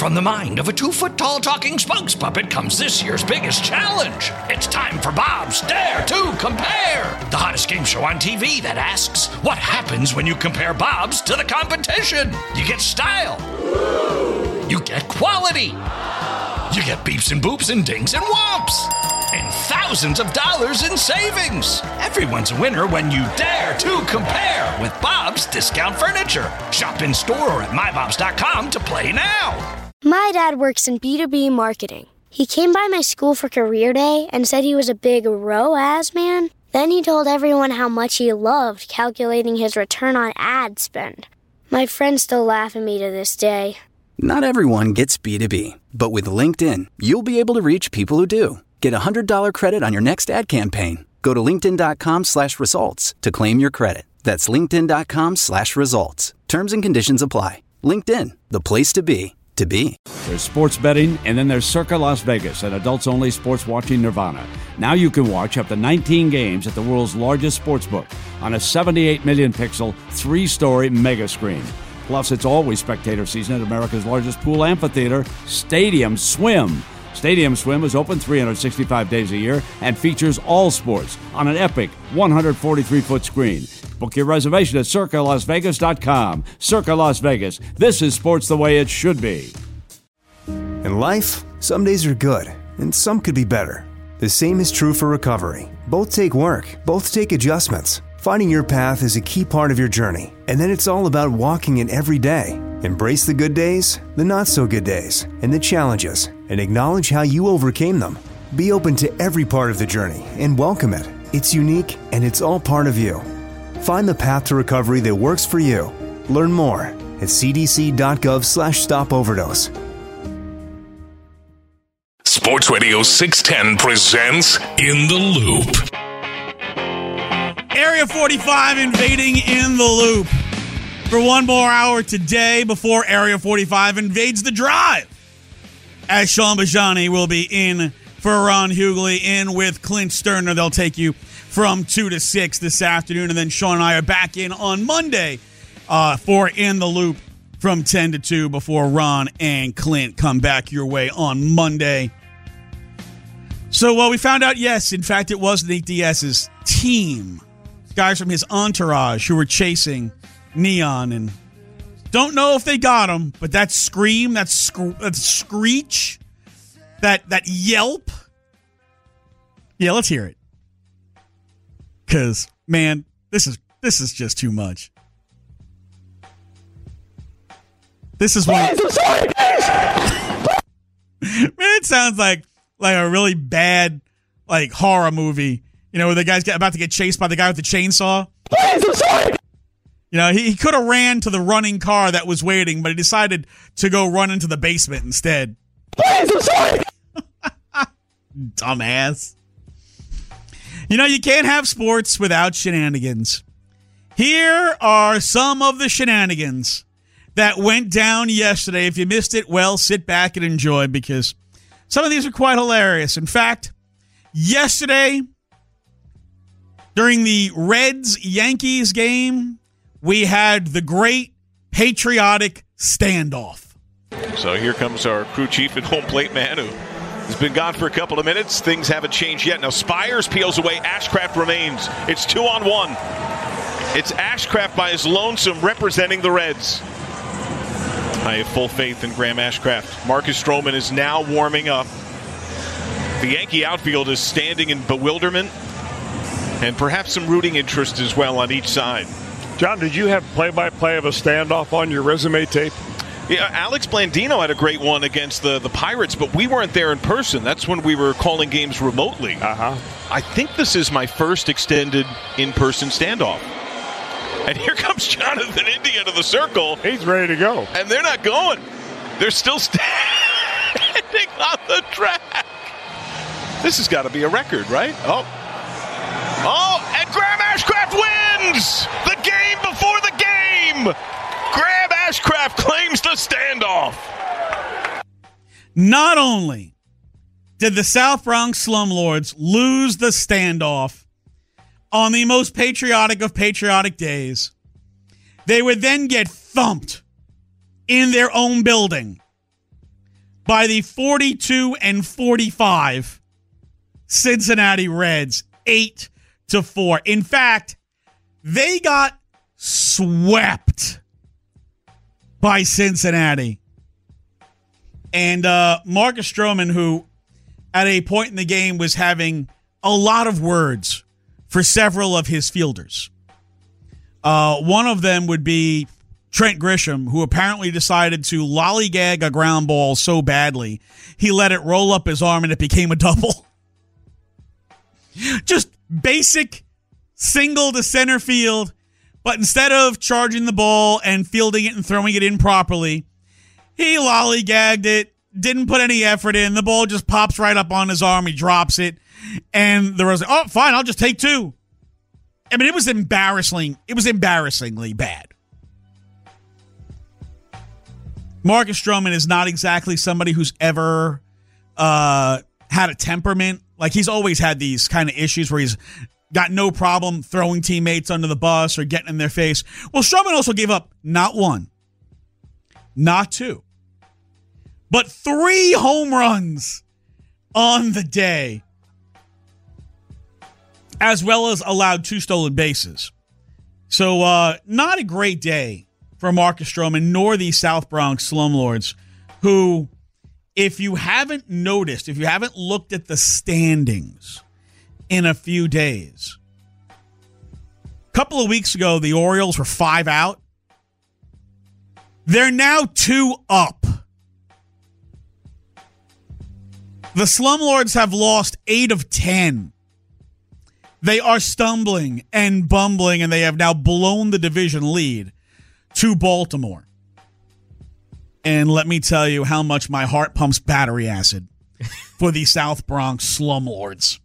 From the mind of a 2-foot-tall talking spokes puppet comes this year's biggest challenge. It's time for Bob's Dare to Compare, the hottest game show on TV that asks, what happens when you compare Bob's to the competition? You get style. You get quality. You get beeps and boops and dings and whomps. And thousands of dollars in savings. Everyone's a winner when you dare to compare with Bob's Discount Furniture. Shop in store or at mybobs.com to play now. My dad works in B2B marketing. He came by my school for career day and said he was a big ROAS man. Then he told everyone how much he loved calculating his return on ad spend. My friends still laugh at me to this day. Not everyone gets B2B, but with LinkedIn, you'll be able to reach people who do. Get a $100 credit on your next ad campaign. Go to linkedin.com/results to claim your credit. That's linkedin.com/results. Terms and conditions apply. LinkedIn, the place to be. There's sports betting, and then there's Circa Las Vegas, an adults-only sports watching nirvana. Now you can watch up to 19 games at the world's largest sportsbook on a 78 million pixel, 3-story mega screen. Plus, it's always spectator season at America's largest pool amphitheater, Stadium Swim. Stadium Swim is open 365 days a year and features all sports on an epic 143-foot screen. Book your reservation at CircaLasVegas.com. Circa Las Vegas. This is sports the way it should be. In life, some days are good, and some could be better. The same is true for recovery. Both take work. Both take adjustments. Finding your path is a key part of your journey, and then it's all about walking it every day. Embrace the good days, the not-so-good days, and the challenges, and acknowledge how you overcame them. Be open to every part of the journey and welcome it. It's unique, and it's all part of you. Find the path to recovery that works for you. Learn more at cdc.gov/stopoverdose. Sports Radio 610 presents In the Loop. Area 45 invading In the Loop for one more hour today before Area 45 invades the drive. As Sean Bajani will be in for Ron Hughley, in with Clint Sterner. They'll take you from 2 to 6 this afternoon, and then Sean and I are back in on Monday for In the Loop from 10 to 2 before Ron and Clint come back your way on Monday. So, we found out, yes, in fact, it was Nate Diaz's team. Guys from his entourage who were chasing Neon, and don't know if they got him, but that scream, that screech, that yelp. Yeah, let's hear it. Because, man, this is just too much. This is one. Man, it sounds like a really bad horror movie. You know, where the guy's about to get chased by the guy with the chainsaw. You know, he could have ran to the running car that was waiting, but he decided to go run into the basement instead. Dumbass. You know, you can't have sports without shenanigans. Here are some of the shenanigans that went down yesterday. If you missed it, well, sit back and enjoy, because some of these are quite hilarious. In fact, yesterday, during the Reds-Yankees game, we had the great patriotic standoff. So here comes our crew chief and home plate man who has been gone for a couple of minutes. Things haven't changed yet. Now Spires peels away. Ashcraft remains. It's 2-on-1. It's Ashcraft by his lonesome representing the Reds. I have full faith in Graham Ashcraft. Marcus Stroman is now warming up. The Yankee outfield is standing in bewilderment and perhaps some rooting interest as well on each side. John, did you have play-by-play of a standoff on your resume tape? Yeah, Alex Blandino had a great one against the Pirates, but we weren't there in person. That's when we were calling games remotely. I think this is my first extended in-person standoff. And here comes Jonathan India to the circle. He's ready to go. And they're not going. They're still standing on the track. This has got to be a record, right? Oh, and Graham Ashcraft wins the game before the game. Graham Ashcraft claims the standoff. Not only did the South Bronx slumlords lose the standoff on the most patriotic of patriotic days, they would then get thumped in their own building by the 42-45 Cincinnati Reds, 8-4. In fact, they got swept by Cincinnati. And Marcus Stroman, who at a point in the game was having a lot of words for several of his fielders. One of them would be Trent Grisham, who apparently decided to lollygag a ground ball so badly, he let it roll up his arm and it became a double. Just basic single to center field, but instead of charging the ball and fielding it and throwing it in properly, he lollygagged it, didn't put any effort in. The ball just pops right up on his arm. He drops it. And the rest, oh, fine, I'll just take two. I mean, it was embarrassingly bad. Marcus Stroman is not exactly somebody who's ever had a temperament. Like, he's always had these kind of issues where he's got no problem throwing teammates under the bus or getting in their face. Well, Stroman also gave up not one, not two, but 3 home runs on the day, as well as allowed 2 stolen bases. So not a great day for Marcus Stroman, nor the South Bronx Slumlords, who, if you haven't noticed, if you haven't looked at the standings in a few days, a couple of weeks ago, the Orioles were 5 out. They're now 2 up. The Slumlords have lost 8 of 10. They are stumbling and bumbling, and they have now blown the division lead to Baltimore. And let me tell you how much my heart pumps battery acid for the South Bronx Slumlords.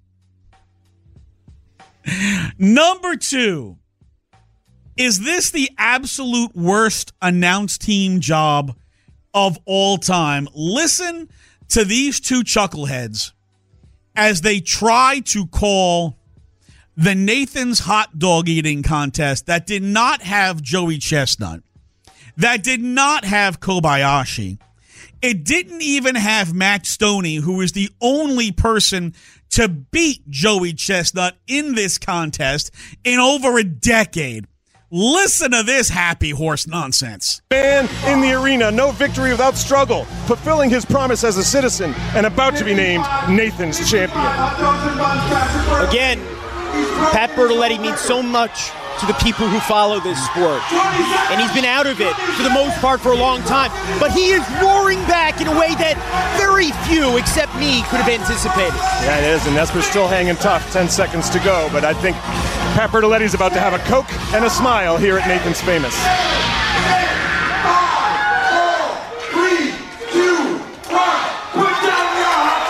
Number 2, is this the absolute worst announced team job of all time? Listen to these 2 chuckleheads as they try to call the Nathan's hot dog eating contest that did not have Joey Chestnut, that did not have Kobayashi. It didn't even have Matt Stoney, who is the only person to beat Joey Chestnut in this contest in over a decade. Listen to this happy horse nonsense. Man in the arena, no victory without struggle, fulfilling his promise as a citizen and about to be named Nathan's champion. Again, Pat Bertoletti means so much to the people who follow this sport. And he's been out of it, for the most part, for a long time. But he is roaring back in a way that very few, except me, could have anticipated. Yeah, it is, and Nesper's still hanging tough. 10 seconds to go, but I think Pat Bertoletti's about to have a Coke and a smile here at Nathan's Famous. 5, 4, 3, 2, 1, put down your hot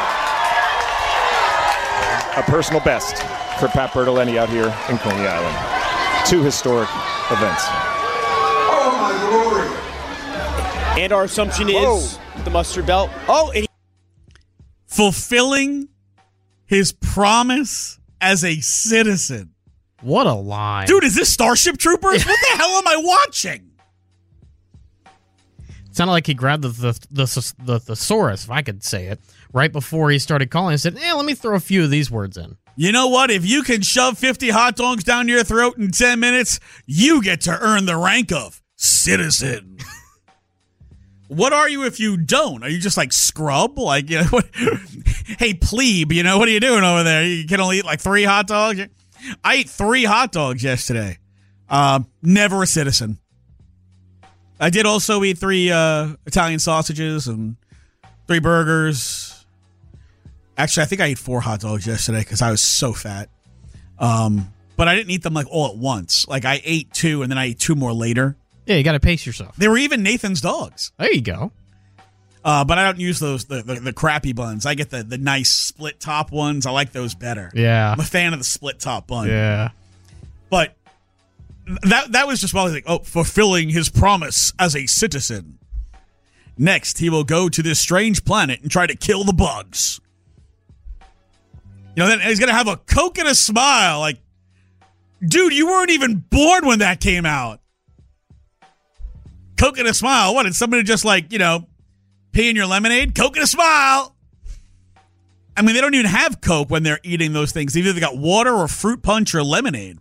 dog! A personal best for Pat Bertoletti out here in Coney Island. 2 historic events. Oh, my glory. And our assumption is the mustard belt. Fulfilling his promise as a citizen. What a line. Dude, is this Starship Troopers? What the hell am I watching? It sounded like he grabbed the thesaurus, if I could say it, right before he started calling and said, let me throw a few of these words in. You know what? If you can shove 50 hot dogs down your throat in 10 minutes, you get to earn the rank of citizen. What are you if you don't? Are you just like scrub? Like, you know, what? Hey, plebe, you know, what are you doing over there? You can only eat like 3 hot dogs? I ate 3 hot dogs yesterday. Never a citizen. I did also eat 3 Italian sausages and 3 burgers. Actually, I think I ate 4 hot dogs yesterday because I was so fat. But I didn't eat them like all at once. Like I ate 2 and then I ate 2 more later. Yeah, you got to pace yourself. They were even Nathan's dogs. There you go. But I don't use those the crappy buns. I get the nice split top ones. I like those better. Yeah, I'm a fan of the split top bun. Yeah, but that was just while he's like, fulfilling his promise as a citizen. Next, he will go to this strange planet and try to kill the bugs. You know, then he's gonna have a Coke and a smile. Like, dude, you weren't even born when that came out. Coke and a smile. What? Did somebody just like, you know, Pee in your lemonade? Coke and a smile. I mean, they don't even have Coke when they're eating those things. Either they got water or fruit punch or lemonade.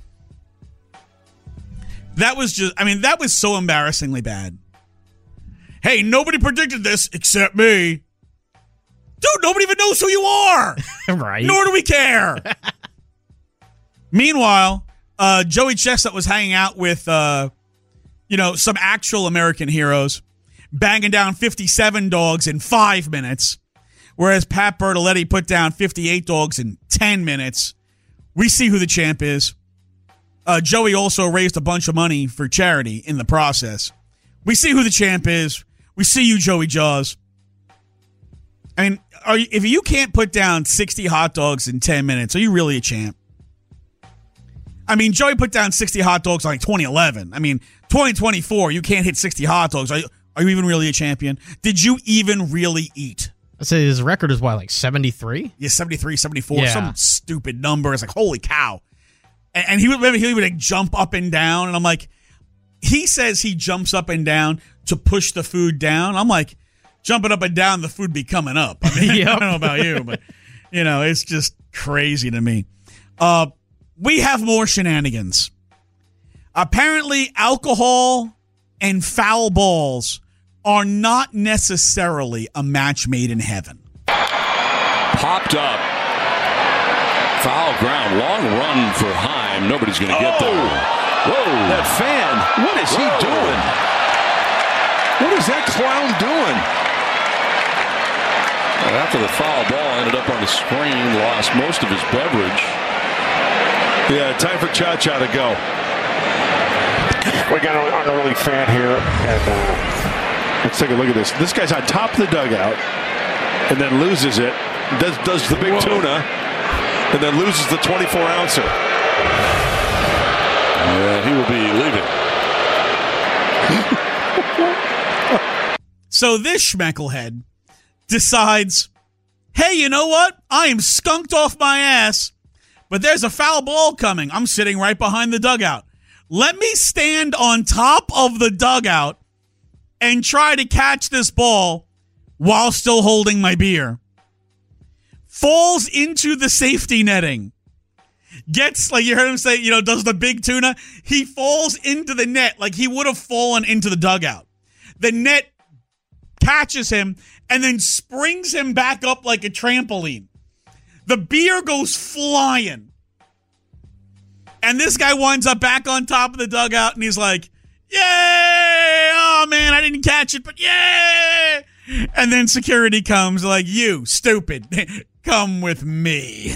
That was so embarrassingly bad. Hey, nobody predicted this except me. Dude, nobody even knows who you are. Right. Nor do we care. Meanwhile, Joey Chestnut was hanging out with, some actual American heroes, banging down 57 dogs in 5 minutes, whereas Pat Bertoletti put down 58 dogs in 10 minutes. We see who the champ is. Joey also raised a bunch of money for charity in the process. We see who the champ is. We see you, Joey Jaws. I mean, if you can't put down 60 hot dogs in 10 minutes, are you really a champ? I mean, Joey put down 60 hot dogs in 2011. I mean, 2024, you can't hit 60 hot dogs. Are you even really a champion? Did you even really eat? I'd say his record is, 73? Yeah, 73, 74, yeah. Some stupid number. It's like, holy cow. And he would jump up and down, and I'm like, he says he jumps up and down to push the food down. I'm like, jumping up and down, the food be coming up. I mean, Yep. I don't know about you, but, it's just crazy to me. We have more shenanigans. Apparently, alcohol and foul balls are not necessarily a match made in heaven. Popped up. Foul ground. Long run for Heim. Nobody's going to get there. Whoa. That fan. What is he doing? What is that clown doing? After the foul ball ended up on the screen, lost most of his beverage. Yeah, time for Cha-Cha to go. We got an unruly fan here, and let's take a look at this. This guy's on top of the dugout and then loses it. Does the big tuna and then loses the 24-ouncer. Yeah, he will be leaving. So this schmecklehead decides, hey, you know what? I am skunked off my ass, but there's a foul ball coming. I'm sitting right behind the dugout. Let me stand on top of the dugout and try to catch this ball while still holding my beer. Falls into the safety netting. Gets, like you heard him say, does the big tuna. He falls into the net like he would have fallen into the dugout. The net catches him and then springs him back up like a trampoline. The beer goes flying. And this guy winds up back on top of the dugout, and he's like, yay! Oh, man, I didn't catch it, but yay! And then security comes like, you, stupid, come with me.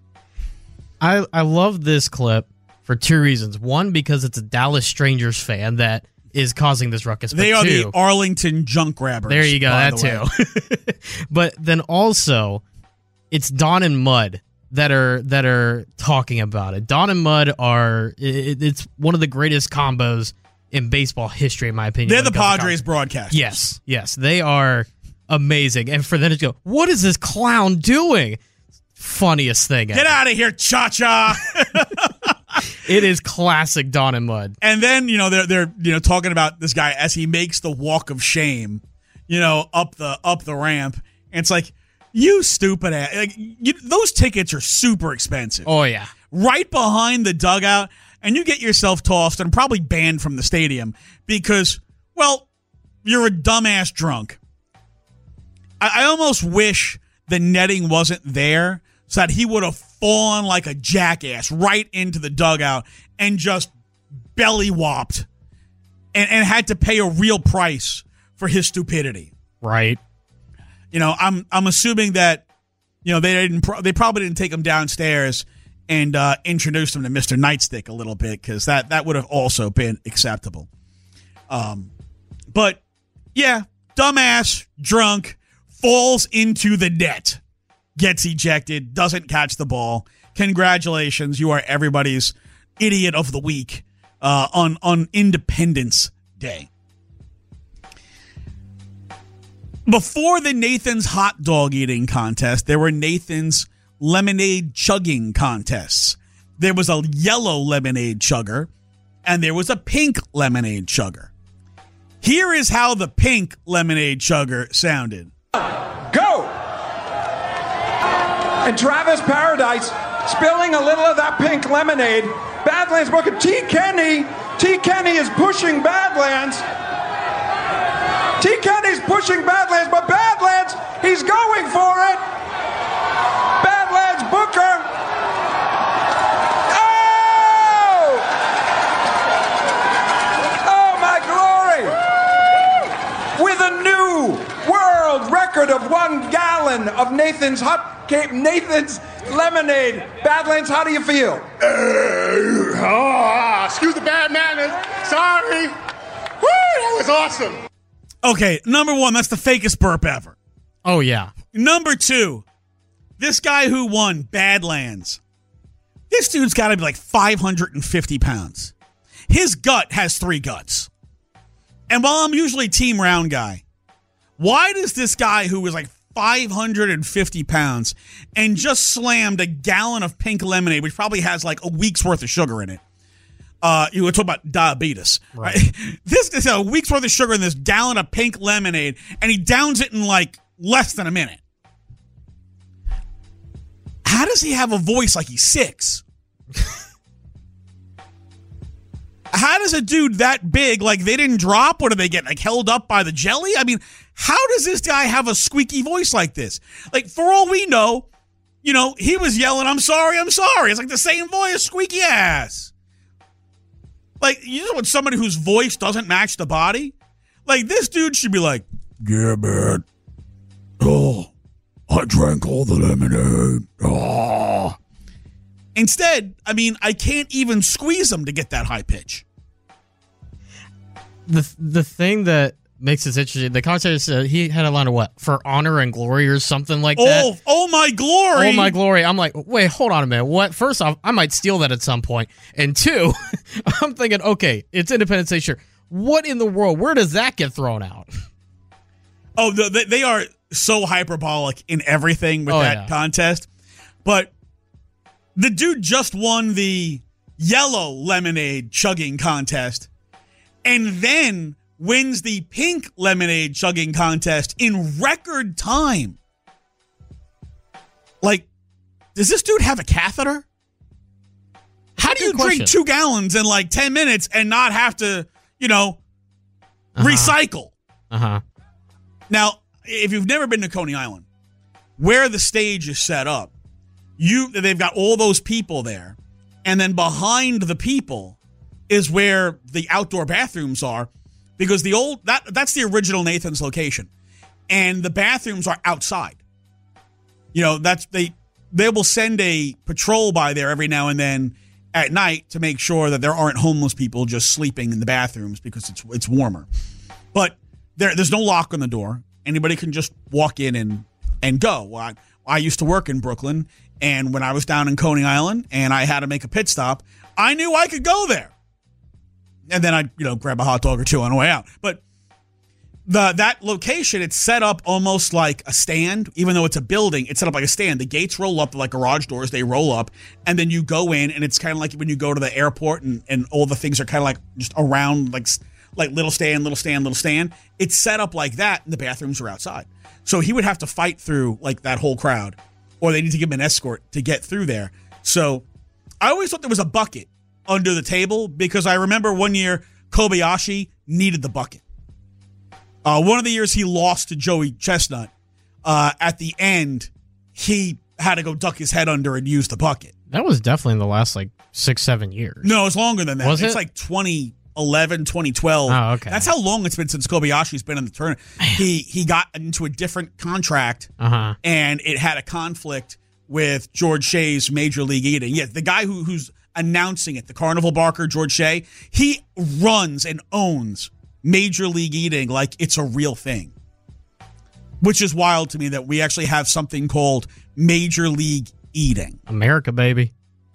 I love this clip for two reasons. One, because it's a Dallas Strangers fan that is causing this ruckus. They are the Arlington junk grabbers. There you go, that too. But then also, it's Don and Mud that are talking about it. Don and Mud it's one of the greatest combos in baseball history, in my opinion. They're the Padres broadcasters. Yes, they are amazing. And for them to go, what is this clown doing? Funniest thing ever. Get out of here, Cha-Cha. It is classic Don and Mud. And then, they're talking about this guy as he makes the walk of shame, up the ramp. And it's like, you stupid ass. Like, those tickets are super expensive. Oh, yeah. Right behind the dugout, and you get yourself tossed and probably banned from the stadium because, well, you're a dumbass drunk. I almost wish the netting wasn't there so that he would have fallen like a jackass right into the dugout and just belly whopped and had to pay a real price for his stupidity. Right. I'm assuming that, they probably didn't take him downstairs and introduce him to Mr. Nightstick a little bit because that would have also been acceptable. But yeah, dumbass, drunk, falls into the net, gets ejected, doesn't catch the ball. Congratulations, you are everybody's idiot of the week on Independence Day. Before the Nathan's hot dog eating contest, there were Nathan's lemonade chugging contests. There was a yellow lemonade chugger, and there was a pink lemonade chugger. Here is how the pink lemonade chugger sounded. Go! And Travis Paradise spilling a little of that pink lemonade. Badlands Booker. T. Kenny is pushing Badlands. T. Kenny's pushing Badlands, but Badlands, he's going for it. Badlands Booker. Oh, my glory. With a new world record of 1 gallon of Nathan's lemonade. Badlands, how do you feel? Excuse the bad manners. Sorry. Woo, that was awesome. Okay, number 1, that's the fakest burp ever. Oh, yeah. Number 2, this guy who won, Badlands. This dude's got to be like 550 pounds. His gut has 3 guts. And while I'm usually team round guy, why does this guy who was like 550 pounds and just slammed a gallon of pink lemonade, which probably has like a week's worth of sugar in it. You were talking about diabetes, right? This is a week's worth of sugar in this gallon of pink lemonade, and he downs it in like less than a minute. How does he have a voice like he's 6? How does a dude that big, like they didn't drop? Or do they get like held up by the jelly? I mean, how does this guy have a squeaky voice like this? Like, for all we know, you know, he was yelling, I'm sorry, I'm sorry. It's like the same voice, squeaky ass. Like, you know, when somebody whose voice doesn't match the body? Like, this dude should be like, yeah, man. Oh, I drank all the lemonade. Oh. Instead, I mean, I can't even squeeze him to get that high pitch. The thing that makes this interesting, the commentator he had a line of what? For honor and glory or something like that? Oh, my glory. Oh, my glory. I'm like, wait, hold on a minute. What? First off, I might steal that at some point. And 2, I'm thinking, okay, it's Independence Day, sure. What in the world? Where does that get thrown out? Oh, they are so hyperbolic in everything with that contest. But the dude just won the yellow lemonade chugging contest and then wins the pink lemonade chugging contest in record time. Like, does this dude have a catheter? How do you drink 2 gallons in like 10 minutes and not have to, you know, recycle? Now, if you've never been to Coney Island, where the stage is set up, they've got all those people there, and then behind the people is where the outdoor bathrooms are, because that's the original Nathan's location, and the bathrooms are outside. You know, they will send a patrol by there every now and then at night to make sure that there aren't homeless people just sleeping in the bathrooms because it's warmer. But there's no lock on the door. Anybody can just walk in and go. Well, I used to work in Brooklyn, and when I was down in Coney Island and I had to make a pit stop, I knew I could go there. And then I'd, grab a hot dog or 2 on the way out. But that location, it's set up almost like a stand. Even though it's a building, it's set up like a stand. The gates roll up like garage doors. They roll up, and then you go in, and it's kind of like when you go to the airport and all the things are kind of like just around like little stand. It's set up like that, and the bathrooms are outside. So he would have to fight through like that whole crowd, or they need to give him an escort to get through there. So I always thought there was a bucket under the table, because I remember one year Kobayashi needed the bucket. One of the years he lost to Joey Chestnut, at the end, he had to go duck his head under and use the bucket. That was definitely in the last 6-7 years. No, it's longer than that. Was it's it? like 2011, 2012. Oh, okay. That's how long it's been since Kobayashi's been in the tournament. He got into a different contract, and it had a conflict with George Shea's Major League Eating. Yeah, the guy who's announcing it, the carnival barker, George Shea, he runs and owns Major League Eating like it's a real thing, which is wild to me that we actually have something called Major League Eating. America, baby.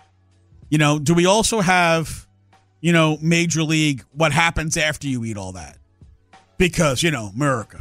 Do we also have, Major League, what happens after you eat all that? Because, America.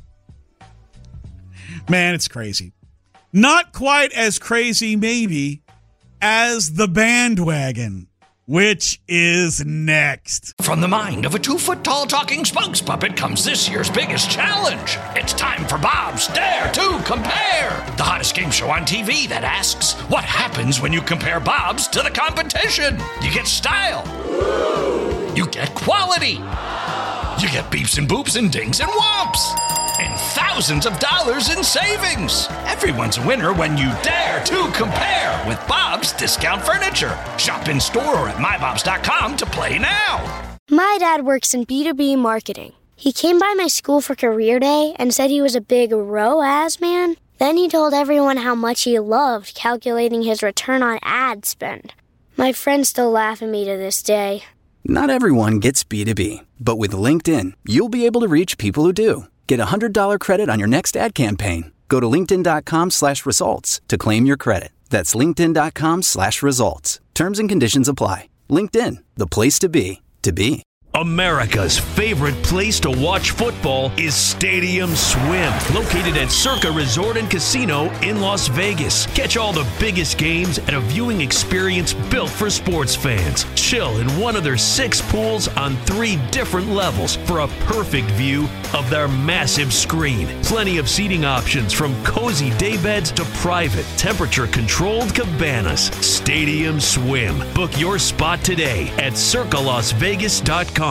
Man, it's crazy. Not quite as crazy, maybe, as the bandwagon which is next. From the mind of a 2-foot-tall talking spokes puppet comes this year's biggest challenge. It's time for Bob's Dare to Compare, the hottest game show on TV that asks, what happens when you compare Bobs to the competition? You get style. You get quality. You get beeps and boops and dings and whomps. And thousands of dollars in savings. Everyone's a winner when you dare to compare with Bob's Discount Furniture. Shop in store or at mybobs.com to play now. My dad works in B2B marketing. He came by my school for career day and said he was a big ROAS man. Then he told everyone how much he loved calculating his return on ad spend. My friends still laugh at me to this day. Not everyone gets B2B, but with LinkedIn, you'll be able to reach people who do. Get a $100 credit on your next ad campaign. Go to linkedin.com/results to claim your credit. That's linkedin.com/results. Terms and conditions apply. LinkedIn, the place to be, to be. America's favorite place to watch football is Stadium Swim, located at Circa Resort and Casino in Las Vegas. Catch all the biggest games at a viewing experience built for sports fans. Chill in one of their 6 pools on 3 different levels for a perfect view of their massive screen. Plenty of seating options from cozy daybeds to private, temperature-controlled cabanas. Stadium Swim. Book your spot today at circalasvegas.com.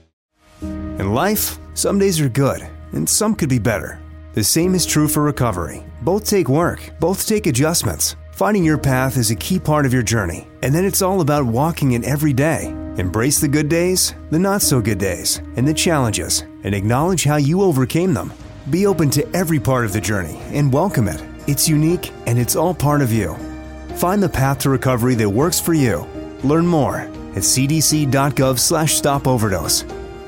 In life, some days are good, and some could be better. The same is true for recovery. Both take work, both take adjustments. Finding your path is a key part of your journey, and then it's all about walking it every day. Embrace the good days, the not-so-good days, and the challenges, and acknowledge how you overcame them. Be open to every part of the journey and welcome it. It's unique, and it's all part of you. Find the path to recovery that works for you. Learn more at cdc.gov/stopoverdose.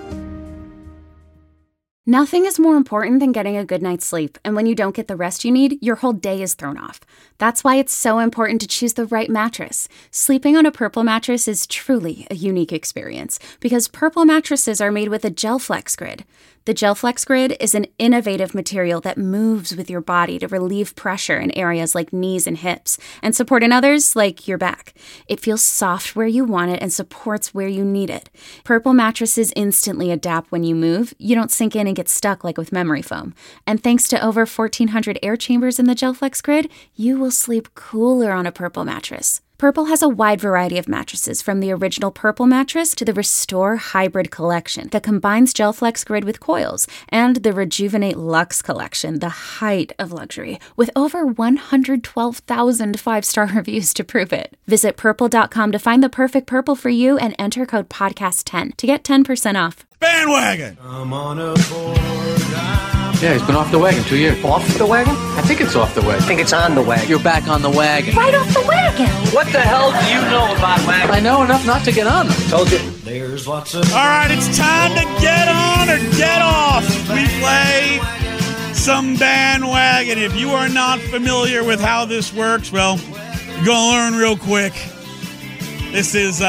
Nothing is more important than getting a good night's sleep, and when you don't get the rest you need, your whole day is thrown off. That's why it's so important to choose the right mattress. Sleeping on a Purple mattress is truly a unique experience, because Purple mattresses are made with a GelFlex Grid. The GelFlex Grid is an innovative material that moves with your body to relieve pressure in areas like knees and hips, and support in others like your back. It feels soft where you want it and supports where you need it. Purple mattresses instantly adapt when you move. You don't sink in and get stuck like with memory foam. And thanks to over 1,400 air chambers in the GelFlex Grid, you will sleep cooler on a Purple mattress. Purple has a wide variety of mattresses, from the original Purple mattress to the Restore Hybrid collection that combines GelFlex Grid with coils, and the Rejuvenate Luxe collection, the height of luxury, with over 112,000 5-star reviews to prove it. Visit purple.com to find the perfect Purple for you and enter code podcast10 to get 10% off. Bandwagon! I'm on a board. Yeah, he's been off the wagon 2 years. Off the wagon? I think it's off the wagon. I think it's on the wagon. You're back on the wagon. Right off the wagon! What the hell do you know about wagons? I know enough not to get on them. Told you. There's lots of... All right, it's time to get on or get off. We play some bandwagon. If you are not familiar with how this works, well, you're going to learn real quick. This is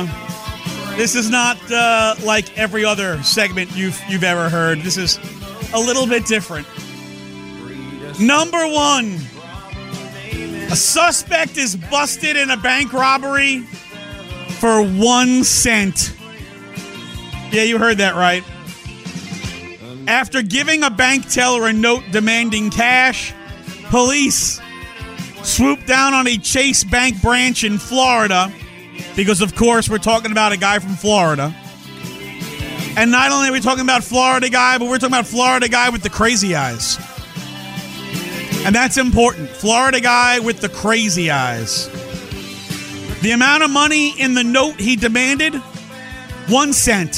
not like every other segment you've ever heard. This is a little bit different. Number 1, a suspect is busted in a bank robbery for 1 cent. Yeah, you heard that right. After giving a bank teller a note demanding cash, police swooped down on a Chase Bank branch in Florida, because, of course, we're talking about a guy from Florida. And not only are we talking about Florida guy, but we're talking about Florida guy with the crazy eyes. And that's important. Florida guy with the crazy eyes. The amount of money in the note he demanded, 1 cent.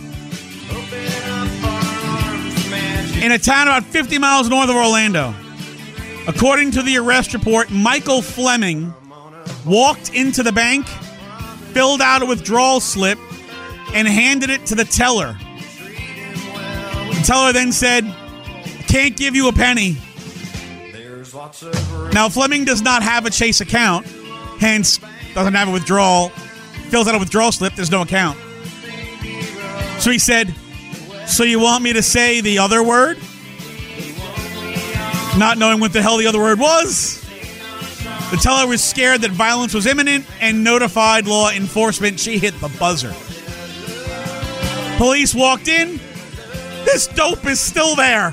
In a town about 50 miles north of Orlando. According to the arrest report, Michael Fleming walked into the bank, filled out a withdrawal slip, and handed it to the teller. The teller then said, "Can't give you a penny." Now, Fleming does not have a Chase account, hence doesn't have a withdrawal. Fills out a withdrawal slip, there's no account. So he said, "So you want me to say the other word?" Not knowing what the hell the other word was. The teller was scared that violence was imminent and notified law enforcement. She hit the buzzer. Police walked in. This dope is still there.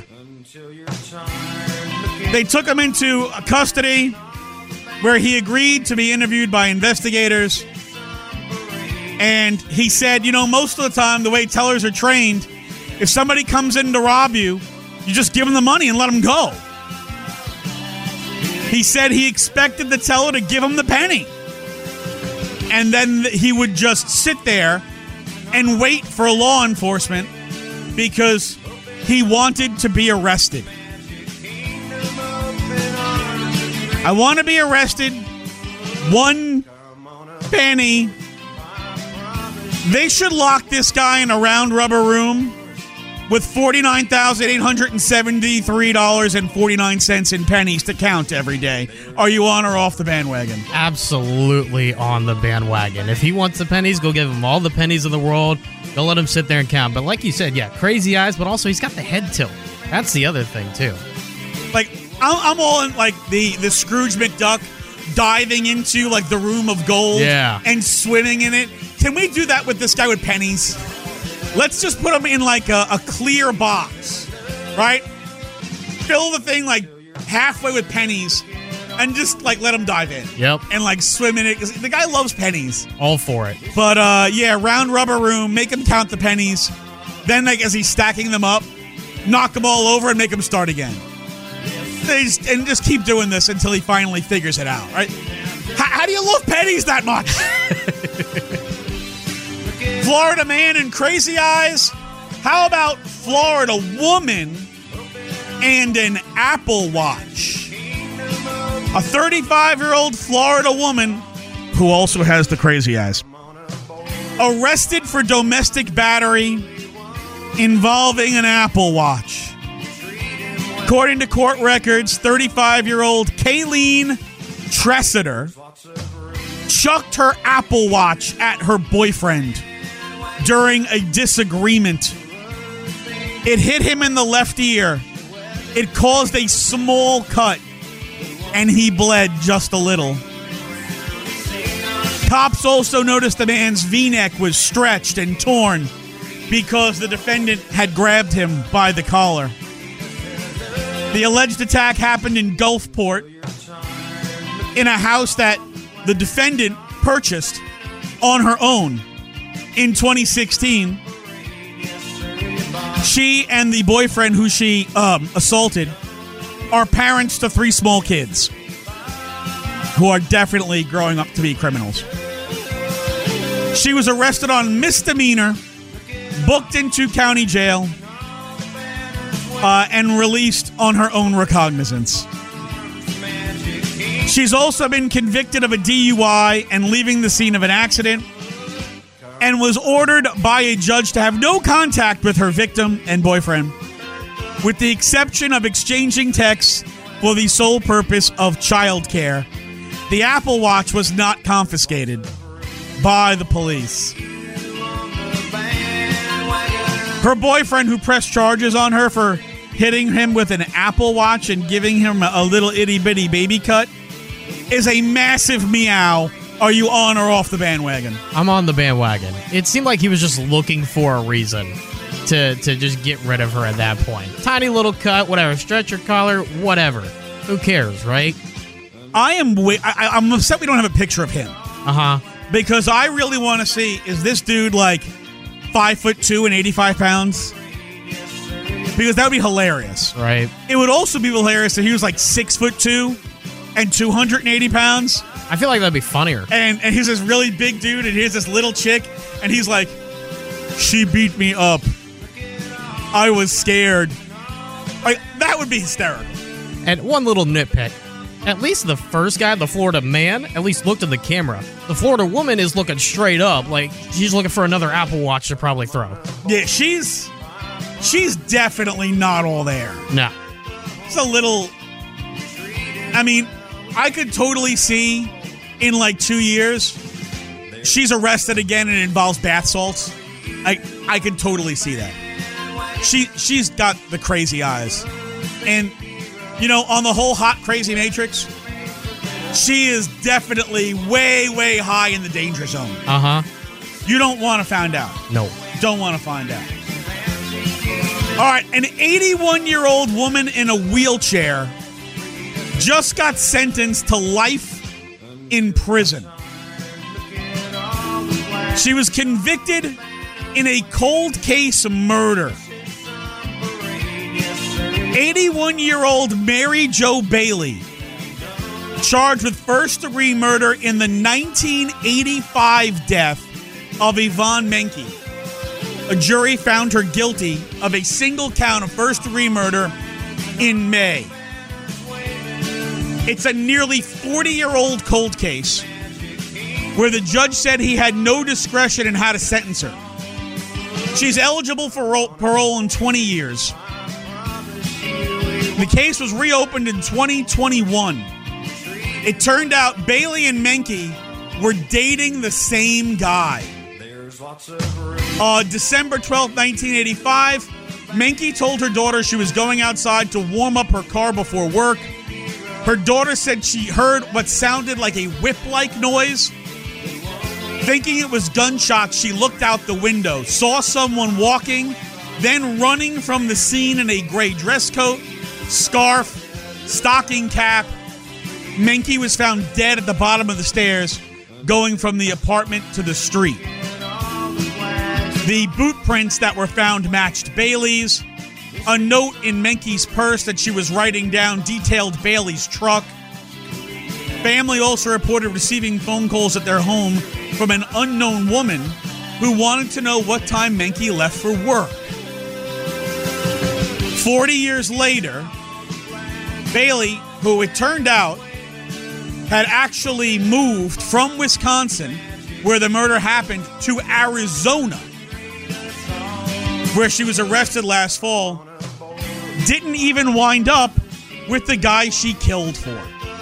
They took him into custody where he agreed to be interviewed by investigators. And he said, most of the time, the way tellers are trained, if somebody comes in to rob you, you just give them the money and let them go. He said he expected the teller to give him the penny. And then he would just sit there and wait for law enforcement because he wanted to be arrested. I want to be arrested. 1 penny. They should lock this guy in a round rubber room with $49,873.49 in pennies to count every day. Are you on or off the bandwagon? Absolutely on the bandwagon. If he wants the pennies, go give him all the pennies in the world. Don't let him sit there and count. But like you said, crazy eyes, but also he's got the head tilt. That's the other thing, too. Like, I'm all in, like, the Scrooge McDuck diving into, like, the room of gold and swimming in it. Can we do that with this guy with pennies? Let's just put him in, like, a clear box, right? Fill the thing, like, halfway with pennies and just, like, let him dive in. Yep. And, like, swim in it. 'Cause the guy loves pennies. All for it. But, round rubber room, make him count the pennies. Then, like, as he's stacking them up, knock them all over and make him start again. And just keep doing this until he finally figures it out, right? How do you love pennies that much? Florida man and crazy eyes? How about Florida woman and an Apple Watch? A 35-year-old Florida woman who also has the crazy eyes. Arrested for domestic battery involving an Apple Watch. According to court records, 35-year-old Kayleen Tressiter chucked her Apple Watch at her boyfriend during a disagreement. It hit him in the left ear. It caused a small cut, and he bled just a little. Cops also noticed the man's V-neck was stretched and torn because the defendant had grabbed him by the collar. The alleged attack happened in Gulfport in a house that the defendant purchased on her own in 2016. She and the boyfriend who she assaulted are parents to 3 small kids who are definitely growing up to be criminals. She was arrested on misdemeanor, booked into county jail, and released on her own recognizance. She's also been convicted of a DUI and leaving the scene of an accident, and was ordered by a judge to have no contact with her victim and boyfriend, with the exception of exchanging texts for the sole purpose of childcare. The Apple Watch was not confiscated by the police. Her boyfriend, who pressed charges on her for hitting him with an Apple Watch and giving him a little itty-bitty baby cut, is a massive meow. Are you on or off the bandwagon? I'm on the bandwagon. It seemed like he was just looking for a reason to just get rid of her at that point. Tiny little cut, whatever. Stretch her collar, whatever. Who cares, right? I'm upset we don't have a picture of him. Uh-huh. Because I really want to see, is this dude like 5'2" and 85 pounds? Because that would be hilarious. Right. It would also be hilarious if he was like 6'2" and 280 pounds. I feel like that'd be funnier. And he's this really big dude, and here's this little chick, and he's like, she beat me up. I was scared. Like, that would be hysterical. And one little nitpick. At least the first guy, the Florida man, at least looked at the camera. The Florida woman is looking straight up, like she's looking for another Apple Watch to probably throw. Yeah, she's definitely not all there. No. It's a little... I mean, I could totally see in like 2 years, she's arrested again and it involves bath salts. I could totally see that. She's got the crazy eyes. And, you know, on the whole hot, crazy matrix, she is definitely way, way high in the danger zone. Uh-huh. You don't want to find out. No. Don't want to find out. All right, an 81-year-old woman in a wheelchair just got sentenced to life in prison. She was convicted in a cold case murder. 81-year-old Mary Jo Bailey, charged with first-degree murder in the 1985 death of Yvonne Menke. A jury found her guilty of a single count of first-degree murder in May. It's a nearly 40-year-old cold case where the judge said he had no discretion in how to sentence her. She's eligible for parole in 20 years. The case was reopened in 2021. It turned out Bailey and Menke were dating the same guy. December 12, 1985, Menke told her daughter she was going outside to warm up her car before work. Her daughter said she heard what sounded like a whip-like noise. Thinking it was gunshots, she looked out the window, saw someone walking, then running from the scene in a gray dress coat, scarf, stocking cap. Menke was found dead at the bottom of the stairs, going from the apartment to the street. The boot prints that were found matched Bailey's. A note in Menke's purse that she was writing down detailed Bailey's truck. Family also reported receiving phone calls at their home from an unknown woman who wanted to know what time Menke left for work. 40 years later, Bailey, who it turned out had actually moved from Wisconsin, where the murder happened, to Arizona, where she was arrested last fall, didn't even wind up with the guy she killed for.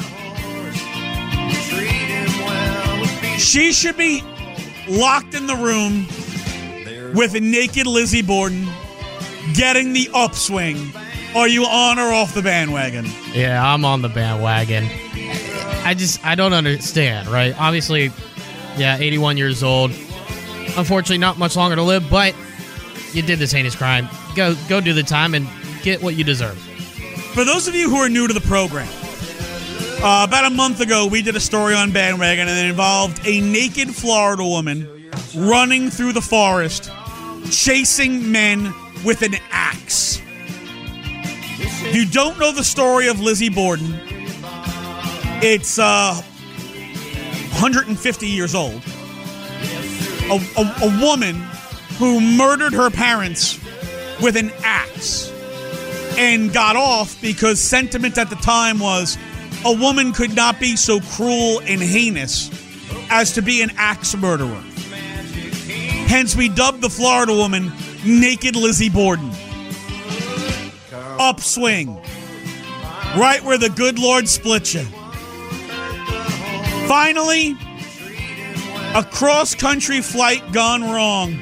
She should be locked in the room with a naked Lizzie Borden, getting the upswing. Are you on or off the bandwagon? Yeah, I'm on the bandwagon. I don't understand, right? Obviously, yeah, 81 years old. Unfortunately, not much longer to live, but you did this heinous crime. Go do the time and get what you deserve. For those of you who are new to the program, about a month ago, we did a story on Bandwagon, and it involved a naked Florida woman running through the forest, chasing men with an axe. If you don't know the story of Lizzie Borden, it's 150 years old. A woman who murdered her parents with an axe and got off because sentiment at the time was a woman could not be so cruel and heinous as to be an axe murderer. Hence, we dubbed the Florida woman Naked Lizzie Borden. Upswing. Right where the good Lord split you. Finally, a cross-country flight gone wrong.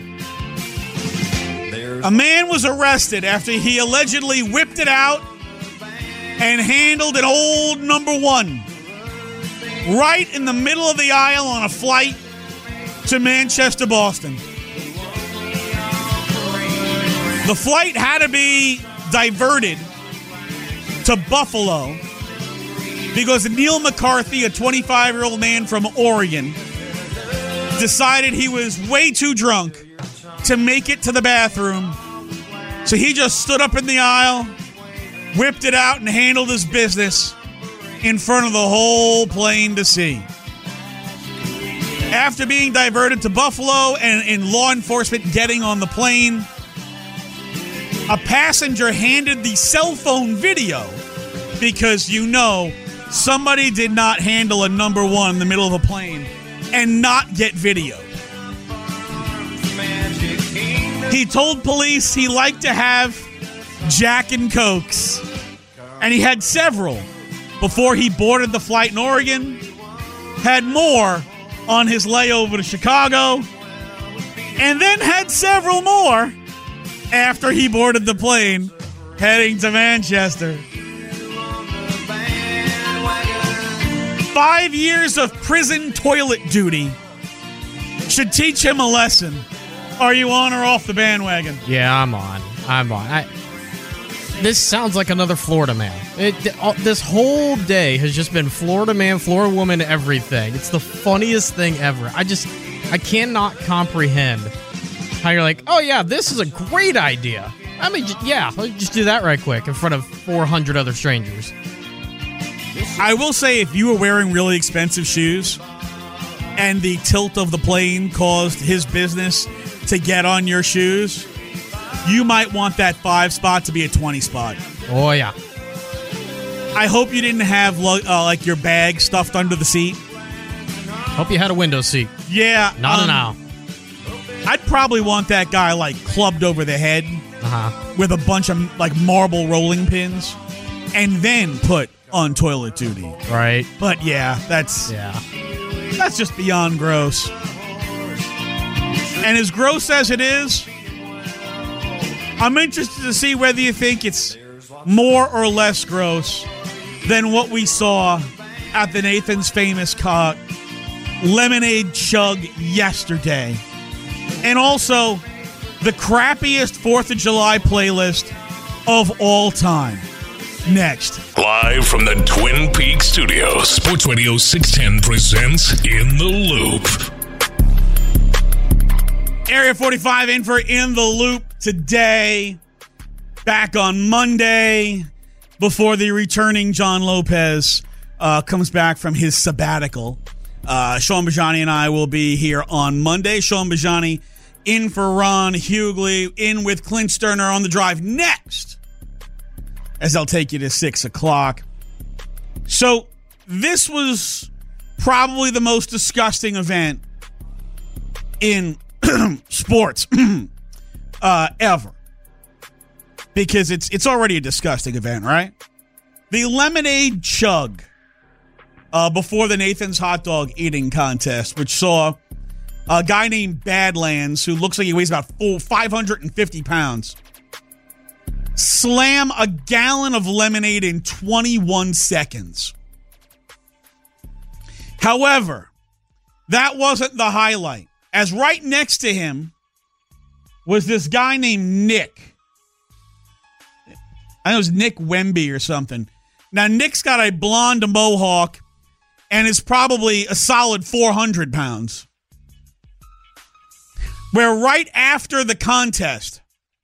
A man was arrested after he allegedly whipped it out and handled an old number one right in the middle of the aisle on a flight to Manchester, Boston. The flight had to be diverted to Buffalo because Neil McCarthy, a 25-year-old man from Oregon, decided he was way too drunk to make it to the bathroom. So he just stood up in the aisle, whipped it out, and handled his business in front of the whole plane to see. After being diverted to Buffalo and law enforcement getting on the plane, a passenger handed the cell phone video because, you know, somebody did not handle a number one in the middle of a plane and not get video. He told police he liked to have Jack and Cokes, and he had several before he boarded the flight in Oregon, had more on his layover to Chicago, and then had several more after he boarded the plane heading to Manchester. 5 years of prison toilet duty should teach him a lesson. Are you on or off the bandwagon? Yeah, I'm on. This sounds like another Florida man. This whole day has just been Florida man, Florida woman, everything. It's the funniest thing ever. I cannot comprehend how you're like, oh yeah, this is a great idea. I mean, yeah, let's just do that right quick in front of 400 other strangers. I will say, if you were wearing really expensive shoes and the tilt of the plane caused his business to get on your shoes, you might want that 5 spot to be a 20 spot. Oh, yeah. I hope you didn't have like your bag stuffed under the seat. Hope you had a window seat. Yeah. Not now. I'd probably want that guy like clubbed over the head with a bunch of like marble rolling pins and then put on toilet duty. Right. But yeah, that's just beyond gross. And as gross as it is, I'm interested to see whether you think it's more or less gross than what we saw at the Nathan's Famous lemonade chug yesterday. And also the crappiest 4th of July playlist of all time. Next. Live from the Twin Peaks studios, Sports Radio 610 presents In the Loop. Area 45 in for In the Loop today. Back on Monday before the returning John Lopez comes back from his sabbatical. Sean Bajani and I will be here on Monday. Sean Bajani in for Ron Hughley, in with Clint Sterner on the drive next, as I'll take you to 6 o'clock. So this was probably the most disgusting event in sports ever, because it's already a disgusting event, right? The lemonade chug before the Nathan's hot dog eating contest, which saw a guy named Badlands, who looks like he weighs about 550 pounds, slam a gallon of lemonade in 21 seconds. However, that wasn't the highlight, as right next to him was this guy named Nick. I think it was Nick Wemby or something. Now, Nick's got a blonde mohawk and is probably a solid 400 pounds. Where right after the contest,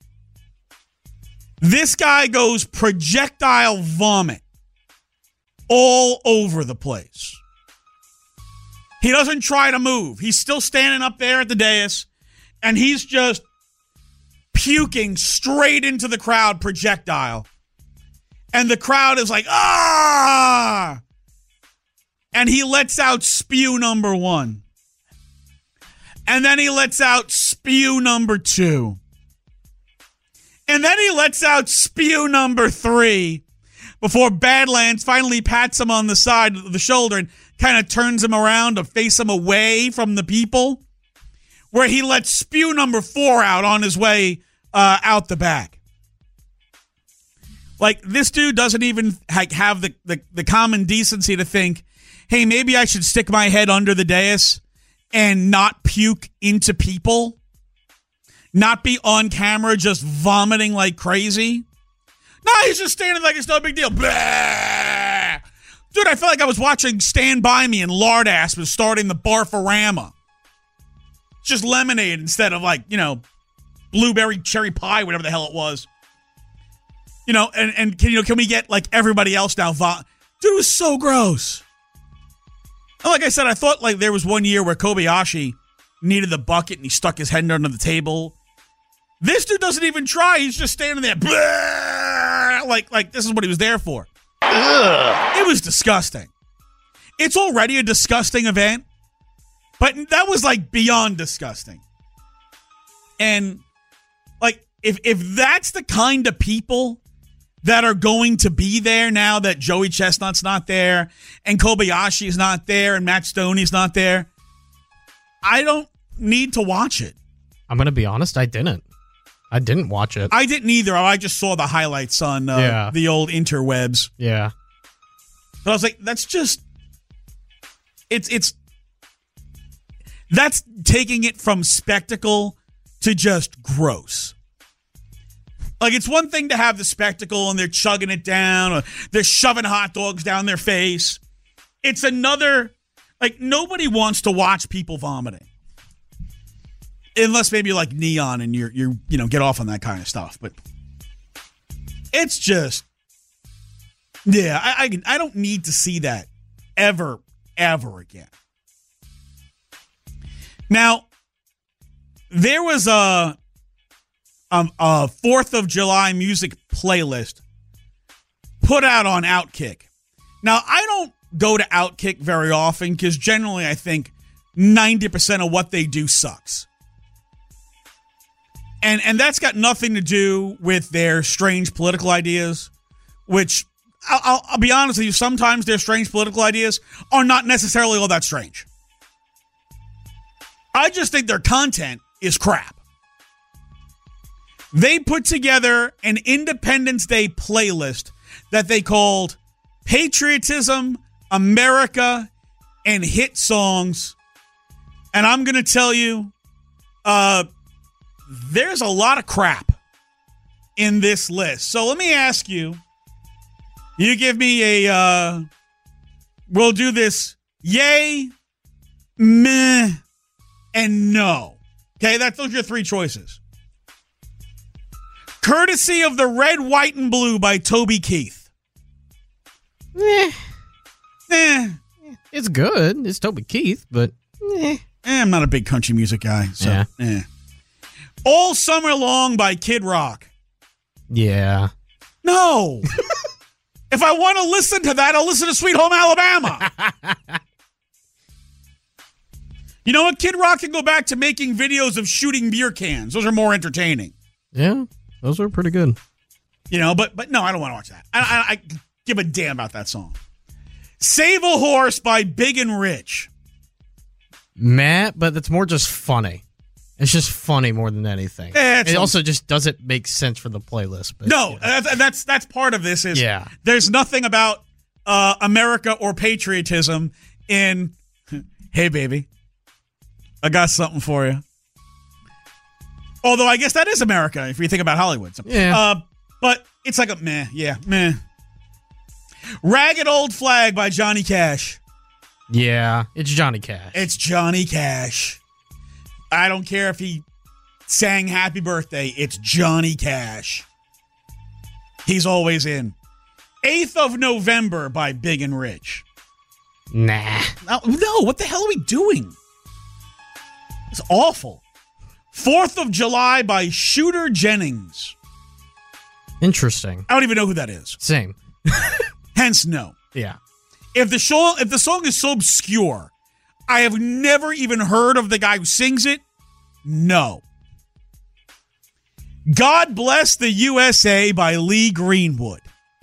this guy goes projectile vomit all over the place. He doesn't try to move. He's still standing up there at the dais, and he's just puking straight into the crowd projectile. And the crowd is like, ah! And he lets out spew number 1. And then he lets out spew number 2. And then he lets out spew number 3 before Badlands finally pats him on the side of the shoulder and kind of turns him around to face him away from the people, where he lets spew number 4 out on his way out the back. Like, this dude doesn't even have the common decency to think, hey, maybe I should stick my head under the dais and not puke into people, not be on camera just vomiting like crazy. No, he's just standing like it's no big deal. Blah! Dude, I felt like I was watching Stand By Me and Lardass was starting the Barfarama. Just lemonade instead of, like, blueberry cherry pie, whatever the hell it was. And can we get, like, everybody else now? Dude, it was so gross. And like I said, I thought like there was one year where Kobayashi needed the bucket and he stuck his head under the table. This dude doesn't even try. He's just standing there. Blah! Like this is what he was there for. Ugh. It was disgusting. It's already a disgusting event, but that was like beyond disgusting. And like if that's the kind of people that are going to be there now that Joey Chestnut's not there and Kobayashi's not there and Matt Stoney's not there, I don't need to watch it. I'm going to be honest, I didn't watch it. I didn't either. I just saw the highlights on the old interwebs. Yeah. But I was like, that's just that's taking it from spectacle to just gross. Like, it's one thing to have the spectacle and they're chugging it down or they're shoving hot dogs down their face. It's another, like, nobody wants to watch people vomiting. Unless maybe like Neon and you're get off on that kind of stuff. But it's just, yeah, I don't need to see that ever again. Now, there was a 4th of July music playlist put out on Outkick. Now, I don't go to Outkick very often because generally I think 90% of what they do sucks. And that's got nothing to do with their strange political ideas, which I'll be honest with you, sometimes their strange political ideas are not necessarily all that strange. I just think their content is crap. They put together an Independence Day playlist that they called Patriotism, America, and Hit Songs. And I'm going to tell you, there's a lot of crap in this list. So let me ask you, you give me we'll do this yay, meh, and no. Okay, those are your 3 choices. Courtesy of the Red, White, and Blue by Toby Keith. It's good. It's Toby Keith, but I'm not a big country music guy, so All Summer Long by Kid Rock. Yeah. No. If I want to listen to that, I'll listen to Sweet Home Alabama. You know what? Kid Rock can go back to making videos of shooting beer cans. Those are more entertaining. Yeah, those are pretty good. You know, but no, I don't want to watch that. I give a damn about that song. Save a Horse by Big and Rich. Matt, but it's more just funny. It's just funny more than anything. It also just doesn't make sense for the playlist. But, no, that's part of this. There's nothing about America or patriotism in, hey, baby, I got something for you. Although I guess that is America if you think about Hollywood. So. Yeah. But it's like a meh. Ragged Old Flag by Johnny Cash. Yeah, it's Johnny Cash. It's Johnny Cash. I don't care if he sang Happy Birthday. It's Johnny Cash. He's always in. 8th of November by Big and Rich. Nah. No, what the hell are we doing? It's awful. 4th of July by Shooter Jennings. Interesting. I don't even know who that is. Same. Hence, no. Yeah. If the song is so obscure, I have never even heard of the guy who sings it. No. God Bless the USA by Lee Greenwood.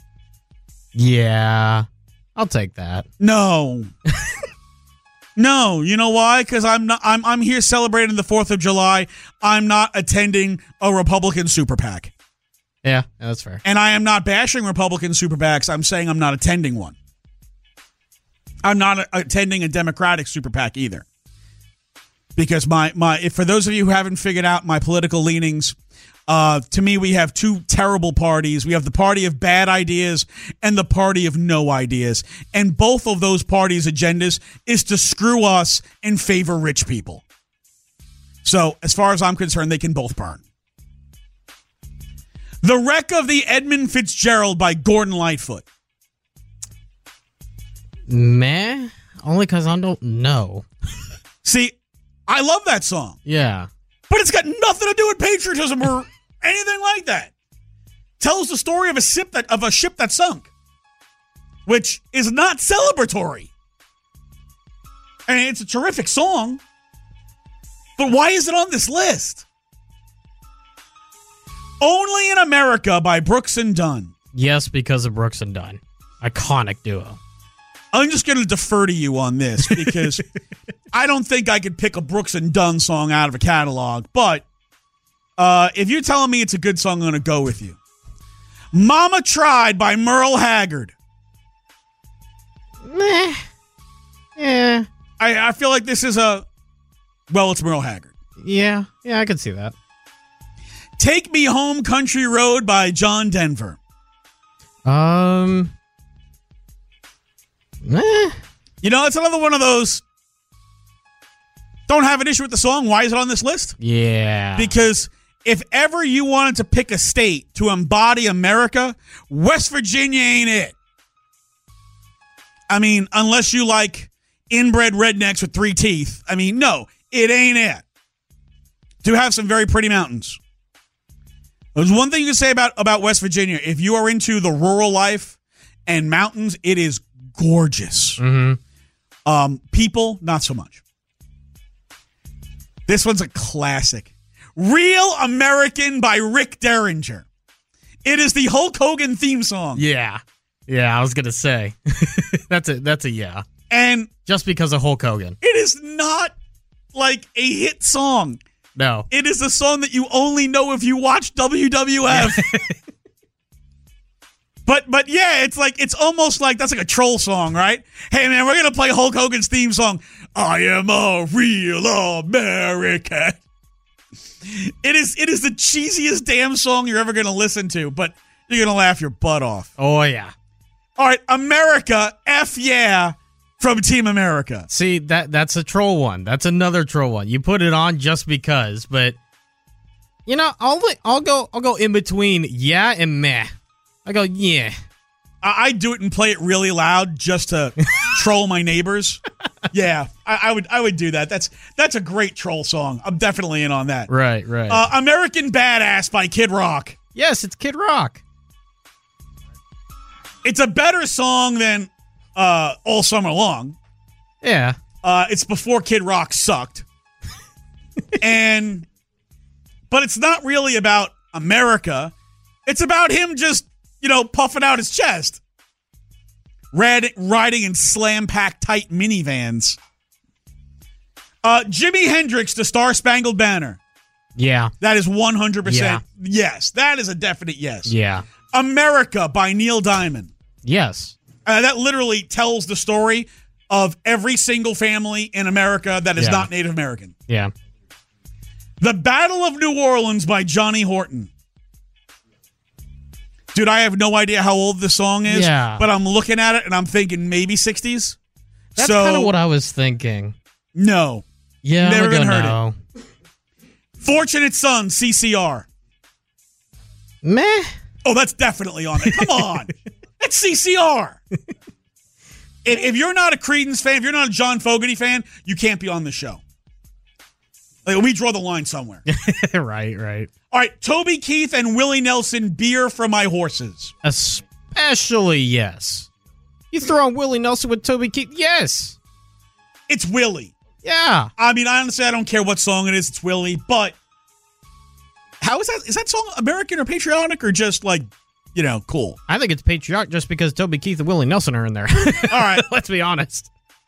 Yeah. I'll take that. No. No, you know why? Because I'm here celebrating the 4th of July. I'm not attending a Republican super PAC. Yeah, that's fair. And I am not bashing Republican super PACs. I'm saying I'm not attending one. I'm not attending a Democratic super PAC either. Because for those of you who haven't figured out my political leanings, to me, we have 2 terrible parties. We have the party of bad ideas and the party of no ideas. And both of those parties' agendas is to screw us and favor rich people. So, as far as I'm concerned, they can both burn. The Wreck of the Edmund Fitzgerald by Gordon Lightfoot. Meh? Only because I don't know. See, I love that song. Yeah. But it's got nothing to do with patriotism or anything like that. Tells the story of a ship that sunk, which is not celebratory. And it's a terrific song. But why is it on this list? Only in America by Brooks and Dunn. Yes, because of Brooks and Dunn. Iconic duo. I'm just going to defer to you on this because I don't think I could pick a Brooks and Dunn song out of a catalog. But if you're telling me it's a good song, I'm going to go with you. Mama Tried by Merle Haggard. Meh. Yeah. I feel like this is it's Merle Haggard. Yeah, I could see that. Take Me Home Country Road by John Denver. Meh. You know, it's another one of those. Don't have an issue with the song. Why is it on this list? Yeah. Because if ever you wanted to pick a state to embody America, West Virginia ain't it. I mean, unless you like inbred rednecks with 3 teeth. I mean, no, it ain't it. Do have some very pretty mountains. There's one thing you can say about West Virginia. If you are into the rural life and mountains, it is gorgeous. Mm-hmm. People, not so much. This one's a classic. Real American by Rick Derringer. It is the Hulk Hogan theme song. Yeah, I was going to say. That's a yeah. And just because of Hulk Hogan. It is not like a hit song. No. It is a song that you only know if you watch WWF. But yeah, it's almost like that's like a troll song, right? Hey man, we're gonna play Hulk Hogan's theme song. I am a real American. It is the cheesiest damn song you're ever gonna listen to, but you're gonna laugh your butt off. Oh yeah. All right, America, F yeah, from Team America. See, that's a troll one. That's another troll one. You put it on just because, but you know, I'll go in between yeah and meh. I go, yeah. I do it and play it really loud just to troll my neighbors. Yeah, I would do that. That's a great troll song. I'm definitely in on that. Right. American Badass by Kid Rock. Yes, it's Kid Rock. It's a better song than All Summer Long. Yeah. It's before Kid Rock sucked. But it's not really about America. It's about him just, puffing out his chest. Riding in slam-packed tight minivans. Jimi Hendrix, The Star-Spangled Banner. Yeah. That is 100% yeah. Yes. That is a definite yes. Yeah. America by Neil Diamond. Yes. That literally tells the story of every single family in America that is not Native American. Yeah. The Battle of New Orleans by Johnny Horton. Dude, I have no idea how old this song is, but I'm looking at it and I'm thinking maybe 60s. That's kind of what I was thinking. No. Yeah, never even heard know. it. Fortunate Son, CCR. Meh. Oh, that's definitely on it. Come on. That's CCR. If you're not a Creedence fan, if you're not a John Fogerty fan, you can't be on the show. Like, we draw the line somewhere. Right. All right, Toby Keith and Willie Nelson, Beer for My Horses. Especially yes. You throw on Willie Nelson with Toby Keith? Yes. It's Willie. Yeah. I mean, honestly, I don't care what song it is. It's Willie. But how is that? Is that song American or patriotic or just like, cool? I think it's patriotic just because Toby Keith and Willie Nelson are in there. All right. Let's be honest.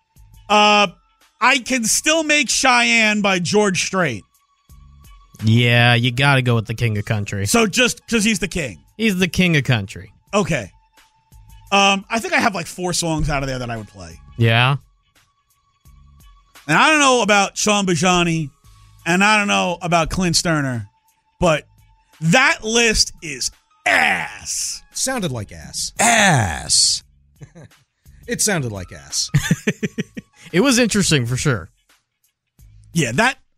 I Can Still Make Cheyenne by George Strait. Yeah, you got to go with the King of Country. So just because he's the king? He's the King of Country. Okay. I think I have like 4 songs out of there that I would play. Yeah. And I don't know about Sean Bajani, and I don't know about Clint Sterner, but that list is ass. Sounded like ass. Ass. It sounded like ass. It was interesting for sure. Yeah,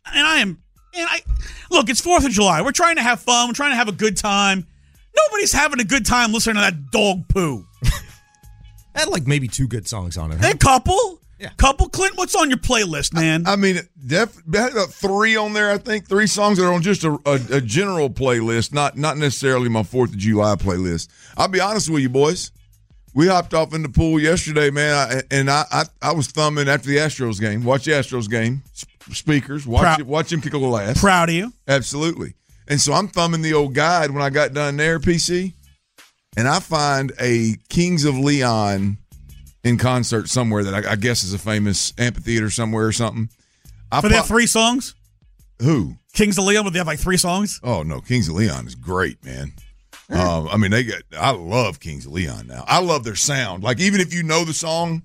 look, it's 4th of July. We're trying to have fun. We're trying to have a good time. Nobody's having a good time listening to that dog poo. Had like maybe 2 good songs on it. Huh? A couple? Yeah. Couple, Clint? What's on your playlist, man? I mean, about 3 on there, I think. 3 songs that are on just a general playlist, not necessarily my 4th of July playlist. I'll be honest with you, boys. We hopped off in the pool yesterday, man, I was thumbing after the Astros game. Watch the Astros game. Speakers. Watch him kick a little ass. Proud of you. Absolutely. And so I'm thumbing the old guide when I got done there, PC, and I find a Kings of Leon in concert somewhere that I guess is a famous amphitheater somewhere or something. But they have 3 songs? Who? Kings of Leon, but they have like 3 songs? Oh, no. Kings of Leon is great, man. I love Kings of Leon now. I love their sound. Like, even if you know the song,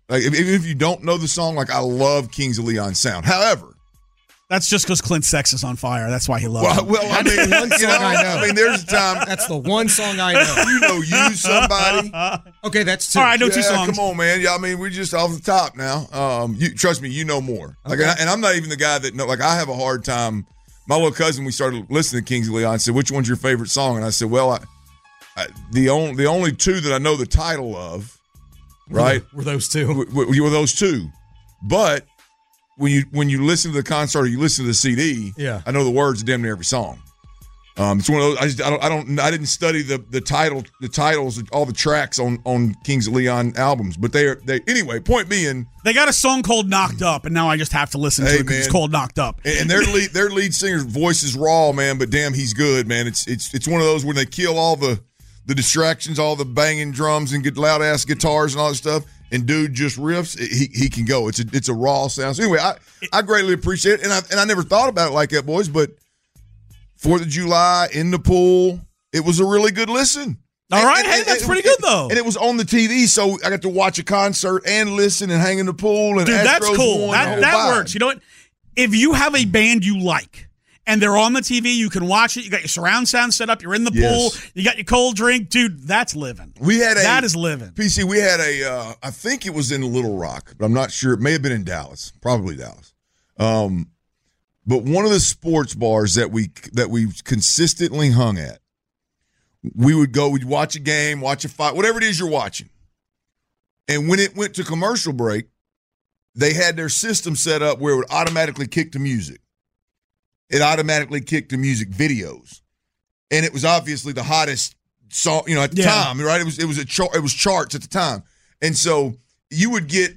Like, even if you don't know the song, like, I love Kings of Leon sound. However, that's just because Clint Sex is on fire. That's why he loves it. Well, I mean, one song I know. I mean, there's a time. That's the one song I know. You know, Use Somebody. Okay, that's two. All right, I know two songs. Come on, man. Yeah, I mean, we're just off the top now. Trust me, you know more. Like, Okay. and I'm not even the guy that know. Like, I have a hard time. My little cousin, we started listening to Kings of Leon, said, "Which one's your favorite song?" And I said, "Well, the only two that I know the title of, right, were those two. Were those two, but." When you listen to the concert or you listen to the CD, yeah, I know the words of damn near every song. It's one of those. I didn't study the titles of all the tracks on Kings of Leon albums, but they anyway. Point being, they got a song called "Knocked Up," and now I just have to listen to it because it's called "Knocked Up." And their lead singer's voice is raw, man, but damn, he's good, man. It's one of those when they kill all the distractions, all the banging drums and get loud ass guitars and all that stuff. And dude just riffs. He can go. It's a raw sound. So anyway, I greatly appreciate it, and I never thought about it like that, boys. But 4th of July in the pool, it was a really good listen. All right, hey, that's pretty good though. And it was on the TV, so I got to watch a concert and listen and hang in the pool. And dude, that's Astros cool. won, That works. You know what? If you have a band you like, and they're on the TV, you can watch it. You got your surround sound set up. You're in the pool. You got your cold drink. Dude, that's living. That is living. PC, we had I think it was in Little Rock, but I'm not sure. It may have been in Dallas. Probably Dallas. But one of the sports bars that we consistently hung at, we'd watch a game, watch a fight, whatever it is you're watching. And when it went to commercial break, they had their system set up where it would automatically kick the music. It automatically kicked the music videos, and it was obviously the hottest song, at the time, right? It was charts at the time, and so you would get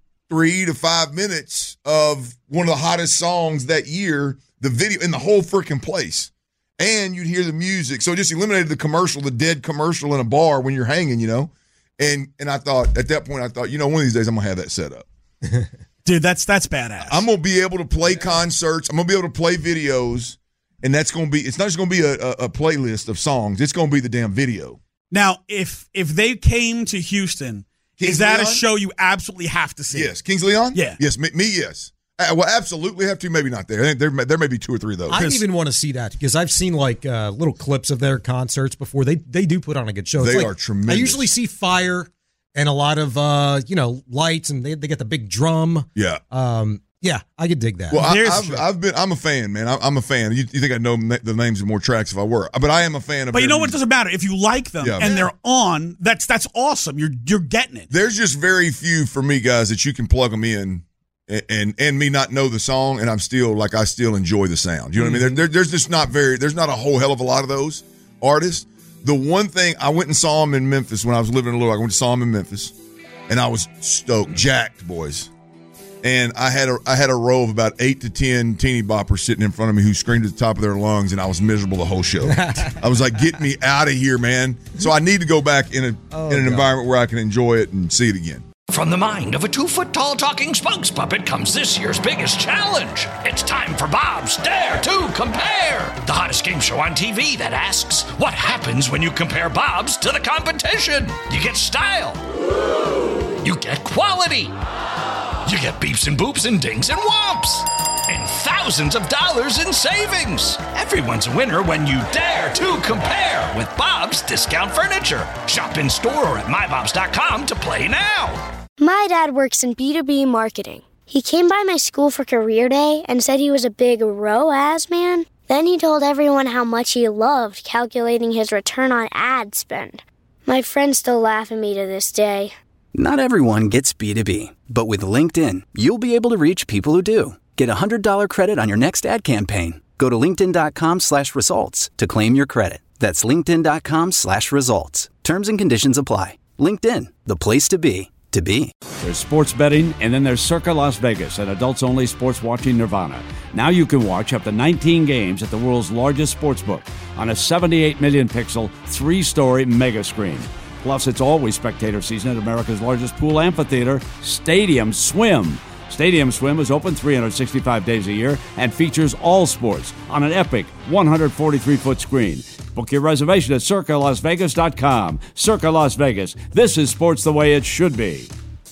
3 to 5 minutes of one of the hottest songs that year, the video in the whole freaking place, and you'd hear the music. So it just eliminated the dead commercial in a bar when you're hanging, And I thought at that point, one of these days I'm gonna have that set up. Dude, that's badass. I'm going to be able to play concerts. I'm going to be able to play videos, and it's not just going to be a playlist of songs. It's going to be the damn video. Now, if they came to Houston, is that Leon? a show you absolutely have to see? Yes. Kings Leon? Yeah. Yes, me, yes. Well, absolutely have to. Maybe not there. I think there may be 2 or 3 of those. I even want to see that because I've seen little clips of their concerts before. They do put on a good show. They are tremendous. I usually see fire and a lot of lights, and they get the big drum. Yeah. Yeah, I could dig that. Well, I'm a fan, man. I'm a fan. You think I'd know the names of more tracks if I were, but I am a fan of. But you know what? It doesn't matter if you like them and they're on. That's awesome. You're getting it. There's just very few for me, guys, that you can plug them in and me not know the song, and I still enjoy the sound. You know what I mean? There's not a whole hell of a lot of those artists. The one thing, I went and saw him in Memphis when I was living in Little Rock. I went and saw him in Memphis, and I was stoked, jacked, boys. And I had a row of about 8 to 10 teeny boppers sitting in front of me who screamed at the top of their lungs, and I was miserable the whole show. I was like, get me out of here, man. So I need to go back in an environment where I can enjoy it and see it again. From the mind of a 2-foot-tall talking spokes puppet comes this year's biggest challenge. It's time for Bob's Dare to Compare, the hottest game show on TV that asks, what happens when you compare Bob's to the competition? You get style. You get quality. You get beeps and boops and dings and whomps. And thousands of dollars in savings. Everyone's a winner when you dare to compare with Bob's Discount Furniture. Shop in store or at mybobs.com to play now. My dad works in B2B marketing. He came by my school for career day and said he was a big ROAS man. Then he told everyone how much he loved calculating his return on ad spend. My friends still laugh at me to this day. Not everyone gets B2B, but with LinkedIn, you'll be able to reach people who do. Get a $100 credit on your next ad campaign. Go to linkedin.com/results to claim your credit. That's linkedin.com/results. Terms and conditions apply. LinkedIn, the place to be. There's sports betting, and then there's Circa Las Vegas, an adults-only sports watching nirvana. Now you can watch up to 19 games at the world's largest sports book on a 78 million pixel, 3-story mega screen. Plus, it's always spectator season at America's largest pool amphitheater, Stadium Swim. Stadium Swim is open 365 days a year and features all sports on an epic 143-foot screen. Book your reservation at CircaLasVegas.com. Circa Las Vegas. This is sports the way it should be.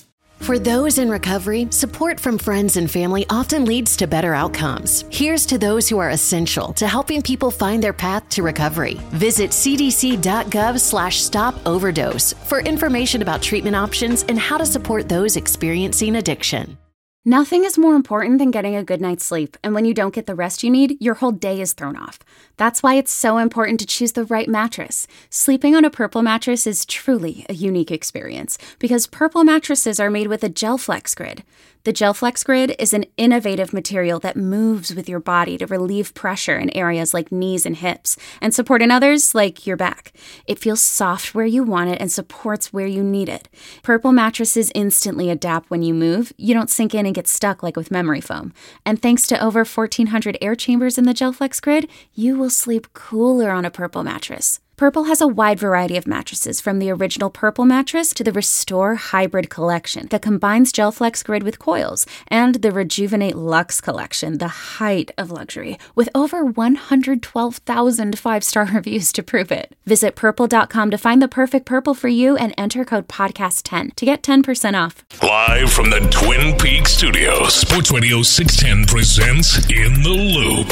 For those in recovery, support from friends and family often leads to better outcomes. Here's to those who are essential to helping people find their path to recovery. Visit cdc.gov/stop-overdose for information about treatment options and how to support those experiencing addiction. Nothing is more important than getting a good night's sleep, and when you don't get the rest you need, your whole day is thrown off. That's why it's so important to choose the right mattress. Sleeping on a Purple mattress is truly a unique experience because Purple mattresses are made with a GelFlex Grid. The GelFlex Grid is an innovative material that moves with your body to relieve pressure in areas like knees and hips and support in others like your back. It feels soft where you want it and supports where you need it. Purple mattresses instantly adapt when you move. You don't sink in and get stuck like with memory foam. And thanks to over 1,400 air chambers in the GelFlex Grid, you will sleep cooler on a Purple mattress. Purple has a wide variety of mattresses, from the original Purple mattress to the Restore Hybrid collection that combines GelFlex Grid with coils, and the Rejuvenate Luxe collection, the height of luxury, with over 112,000 five-star reviews to prove it. Visit purple.com to find the perfect Purple for you and enter code podcast10 to get 10% off. Live from the Twin Peaks studios, Sports Radio 610 presents In the Loop.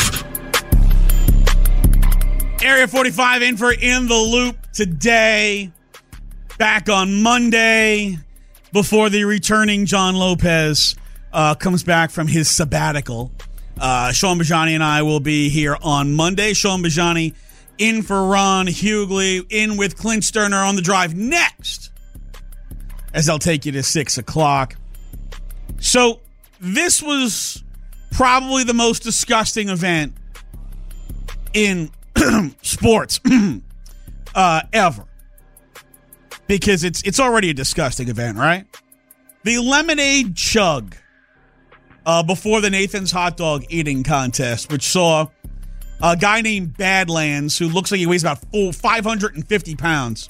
Area 45 in for In the Loop today. Back on Monday before the returning John Lopez comes back from his sabbatical. Sean Bajani and I will be here on Monday. Sean Bajani in for Ron Hughley, in with Clint Sterner on the drive next, as I'll take you to 6 o'clock. So this was probably the most disgusting event in sports ever, because it's already a disgusting event, right? The lemonade chug before the Nathan's hot dog eating contest, which saw a guy named Badlands, who looks like he weighs about 550 pounds,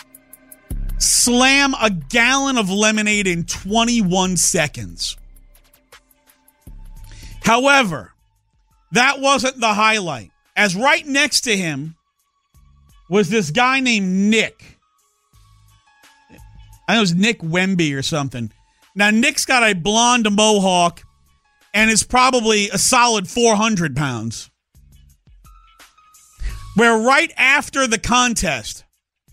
slam a gallon of lemonade in 21 seconds. However, that wasn't the highlight, as right next to him was this guy named Nick. I think it was Nick Wemby or something. Now, Nick's got a blonde mohawk and is probably a solid 400 pounds. Where right after the contest,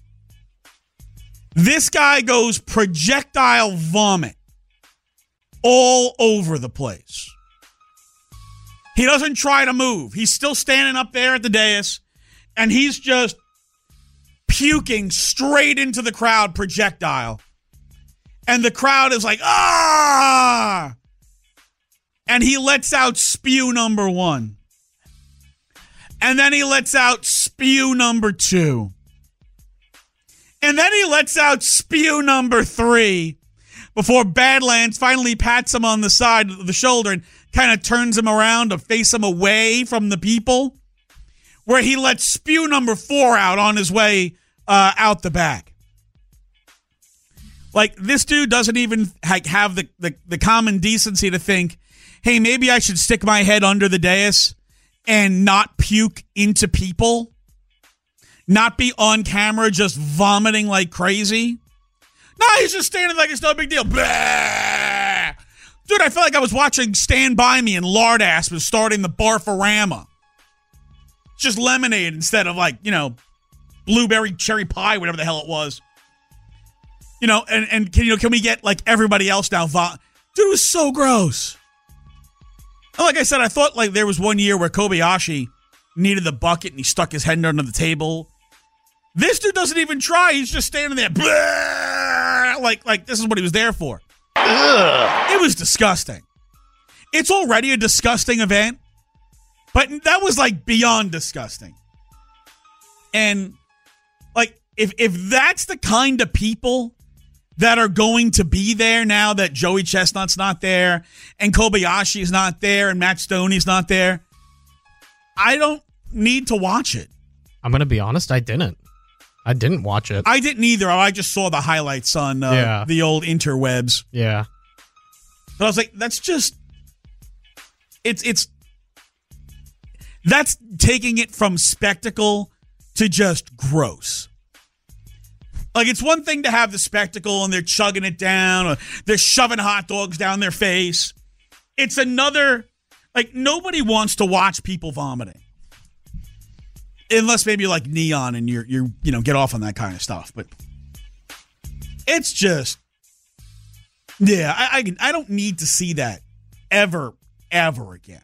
this guy goes projectile vomit all over the place. He doesn't try to move. He's still standing up there at the dais, and he's just puking straight into the crowd, projectile. And the crowd is like, ah! And he lets out spew number 1. And then he lets out spew number 2. And then he lets out spew number 3 before Badlands finally pats him on the side of the shoulder and kind of turns him around to face him away from the people, where he lets spew number 4 out on his way out the back. Like, this dude doesn't even have the common decency to think, hey, maybe I should stick my head under the dais and not puke into people, not be on camera just vomiting like crazy. No, he's just standing like it's no big deal. Blah! Dude, I felt like I was watching Stand By Me and Lardass was starting the Barfarama. It's just lemonade instead of, like, blueberry cherry pie, whatever the hell it was. And can we get, like, everybody else now? Dude, it was so gross. And like I said, I thought, like, there was one year where Kobayashi needed the bucket and he stuck his head under the table. This dude doesn't even try. He's just standing there. Blah! Like this is what he was there for. Ugh. It was disgusting. It's already a disgusting event, but that was, like, beyond disgusting. And, like, if that's the kind of people that are going to be there now that Joey Chestnut's not there and Kobayashi is not there and Matt Stoney's not there, I don't need to watch it. I'm going to be honest, I didn't watch it. I didn't either. I just saw the highlights on the old interwebs. Yeah. But I was like, that's just... It's that's taking it from spectacle to just gross. Like, it's one thing to have the spectacle and they're chugging it down or they're shoving hot dogs down their face. It's another, like, nobody wants to watch people vomiting. Unless maybe like Neon and you're get off on that kind of stuff. But it's just, yeah, I don't need to see that ever again.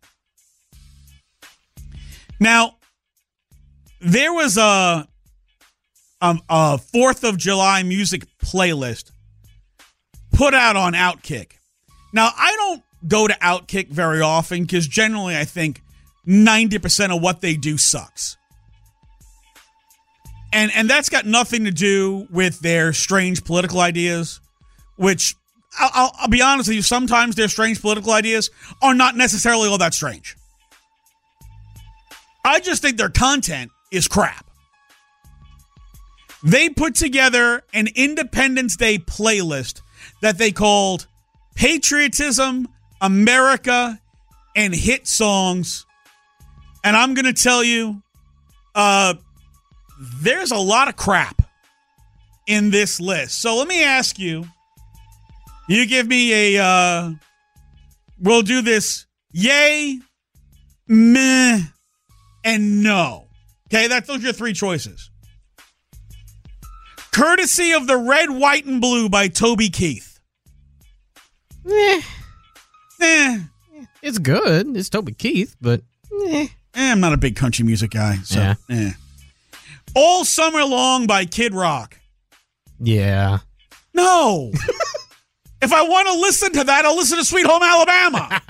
Now, there was a 4th of July music playlist put out on Outkick. Now, I don't go to Outkick very often because generally I think 90% of what they do sucks. And that's got nothing to do with their strange political ideas, which I'll be honest with you, sometimes their strange political ideas are not necessarily all that strange. I just think their content is crap. They put together an Independence Day playlist that they called Patriotism, America, and Hit Songs. And I'm going to tell you, there's a lot of crap in this list. So let me ask you, you give me we'll do this yay, meh, and no. Okay, those are your 3 choices. Courtesy of the Red, White, and Blue by Toby Keith. It's good. It's Toby Keith, but I'm not a big country music guy. So, All Summer Long by Kid Rock. Yeah. No. If I want to listen to that, I'll listen to Sweet Home Alabama.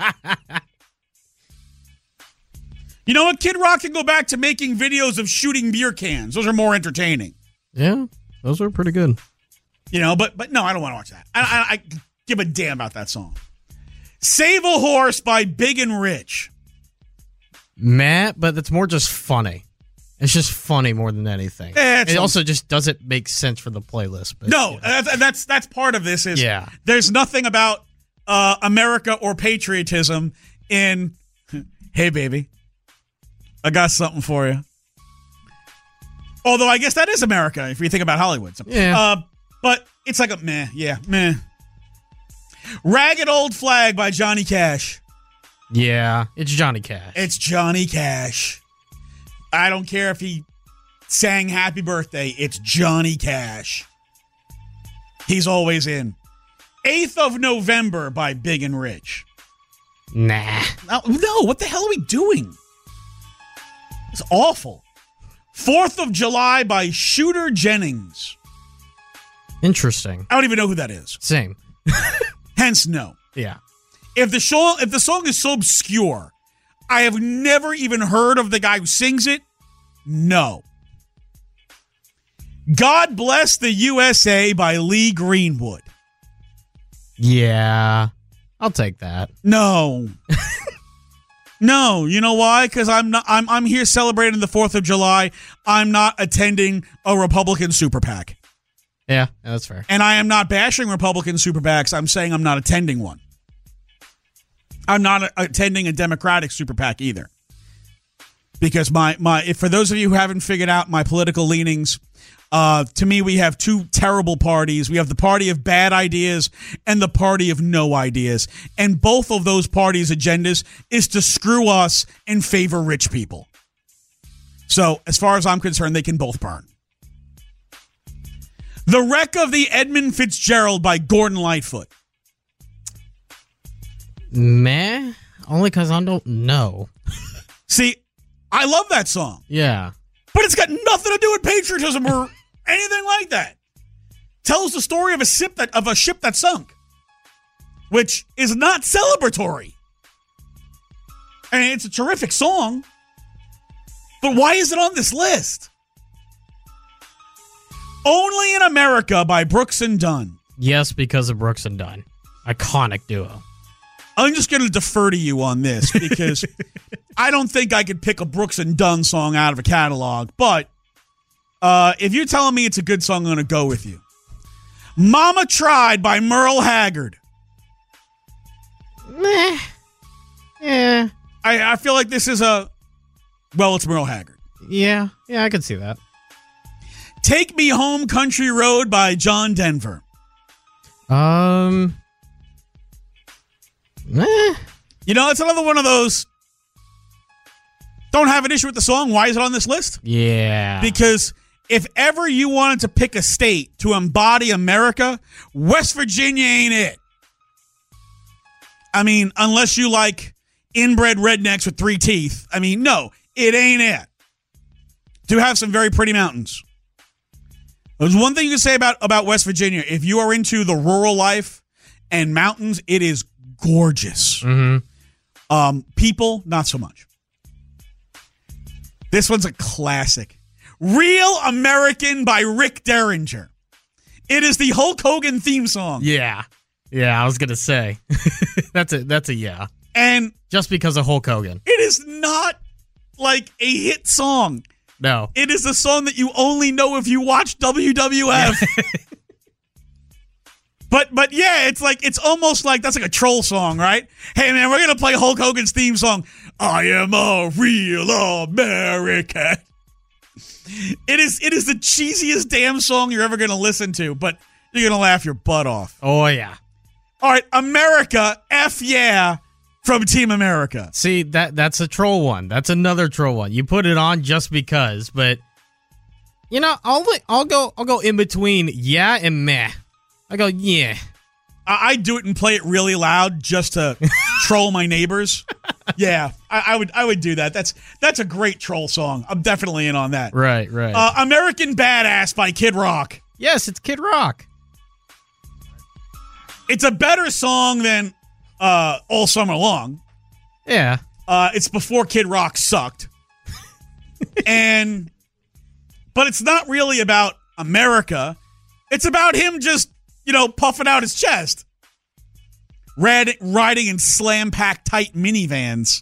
You know what? Kid Rock can go back to making videos of shooting beer cans. Those are more entertaining. Yeah, those are pretty good. You know, but no, I don't want to watch that. I give a damn about that song. Save a Horse by Big and Rich. Matt, but it's more just funny. It's just funny more than anything. It also just doesn't make sense for the playlist. But, no, that's part of this. Is there's nothing about America or patriotism in, hey, baby, I got something for you. Although I guess that is America if you think about Hollywood. So, but it's like a meh. Ragged Old Flag by Johnny Cash. Yeah, it's Johnny Cash. It's Johnny Cash. I don't care if he sang Happy Birthday. It's Johnny Cash. He's always in. 8th of November by Big and Rich. Nah. No, what the hell are we doing? It's awful. 4th of July by Shooter Jennings. Interesting. I don't even know who that is. Same. Hence, no. Yeah. If the song is so obscure, I have never even heard of the guy who sings it, no. God Bless the USA by Lee Greenwood. Yeah, I'll take that. No. No, you know why? Because I'm here celebrating the 4th of July. I'm not attending a Republican super PAC. Yeah, that's fair. And I am not bashing Republican super PACs. I'm saying I'm not attending one. I'm not attending a Democratic super PAC either. Because for those of you who haven't figured out my political leanings, to me, we have 2 terrible parties. We have the party of bad ideas and the party of no ideas. And both of those parties' agendas is to screw us and favor rich people. So, as far as I'm concerned, they can both burn. The Wreck of the Edmund Fitzgerald by Gordon Lightfoot. Meh, only because I don't know. See, I love that song. Yeah. But it's got nothing to do with patriotism or anything like that. Tells the story of a ship that sunk, which is not celebratory. I mean, it's a terrific song, but why is it on this list? Only in America by Brooks and Dunn. Yes, because of Brooks and Dunn. Iconic duo. I'm just going to defer to you on this because I don't think I could pick a Brooks and Dunn song out of a catalog. But if you're telling me it's a good song, I'm going to go with you. Mama Tried by Merle Haggard. Meh. Yeah. I feel like this is it's Merle Haggard. Yeah, I can see that. Take Me Home Country Road by John Denver. Eh. You know, it's another one of those. Don't have an issue with the song. Why is it on this list? Yeah. Because if ever you wanted to pick a state to embody America, West Virginia ain't it. I mean, unless you like inbred rednecks with 3 teeth. I mean, no, it ain't it. Do have some very pretty mountains. There's one thing you can say about West Virginia. If you are into the rural life and mountains, it is gorgeous. Mm-hmm. People, not so much. This one's a classic. Real American by Rick Derringer. It is the Hulk Hogan theme song. Yeah. Yeah, I was going to say. That's a yeah. And just because of Hulk Hogan. It is not like a hit song. No. It is a song that you only know if you watch WWF. But yeah, it's almost like that's like a troll song, right? Hey man, we're going to play Hulk Hogan's theme song. I am a real American. It is the cheesiest damn song you're ever going to listen to, but you're going to laugh your butt off. Oh, yeah. All right, America, F yeah, from Team America. See, that's a troll one. That's another troll one. You put it on just because, but you know, I'll go in between yeah and meh. I go yeah. I do it and play it really loud just to troll my neighbors. Yeah, I would do that. That's a great troll song. I'm definitely in on that. Right. American Badass by Kid Rock. Yes, it's Kid Rock. It's a better song than All Summer Long. Yeah. It's before Kid Rock sucked. But it's not really about America. It's about him just, puffing out his chest. Riding in slam-packed tight minivans.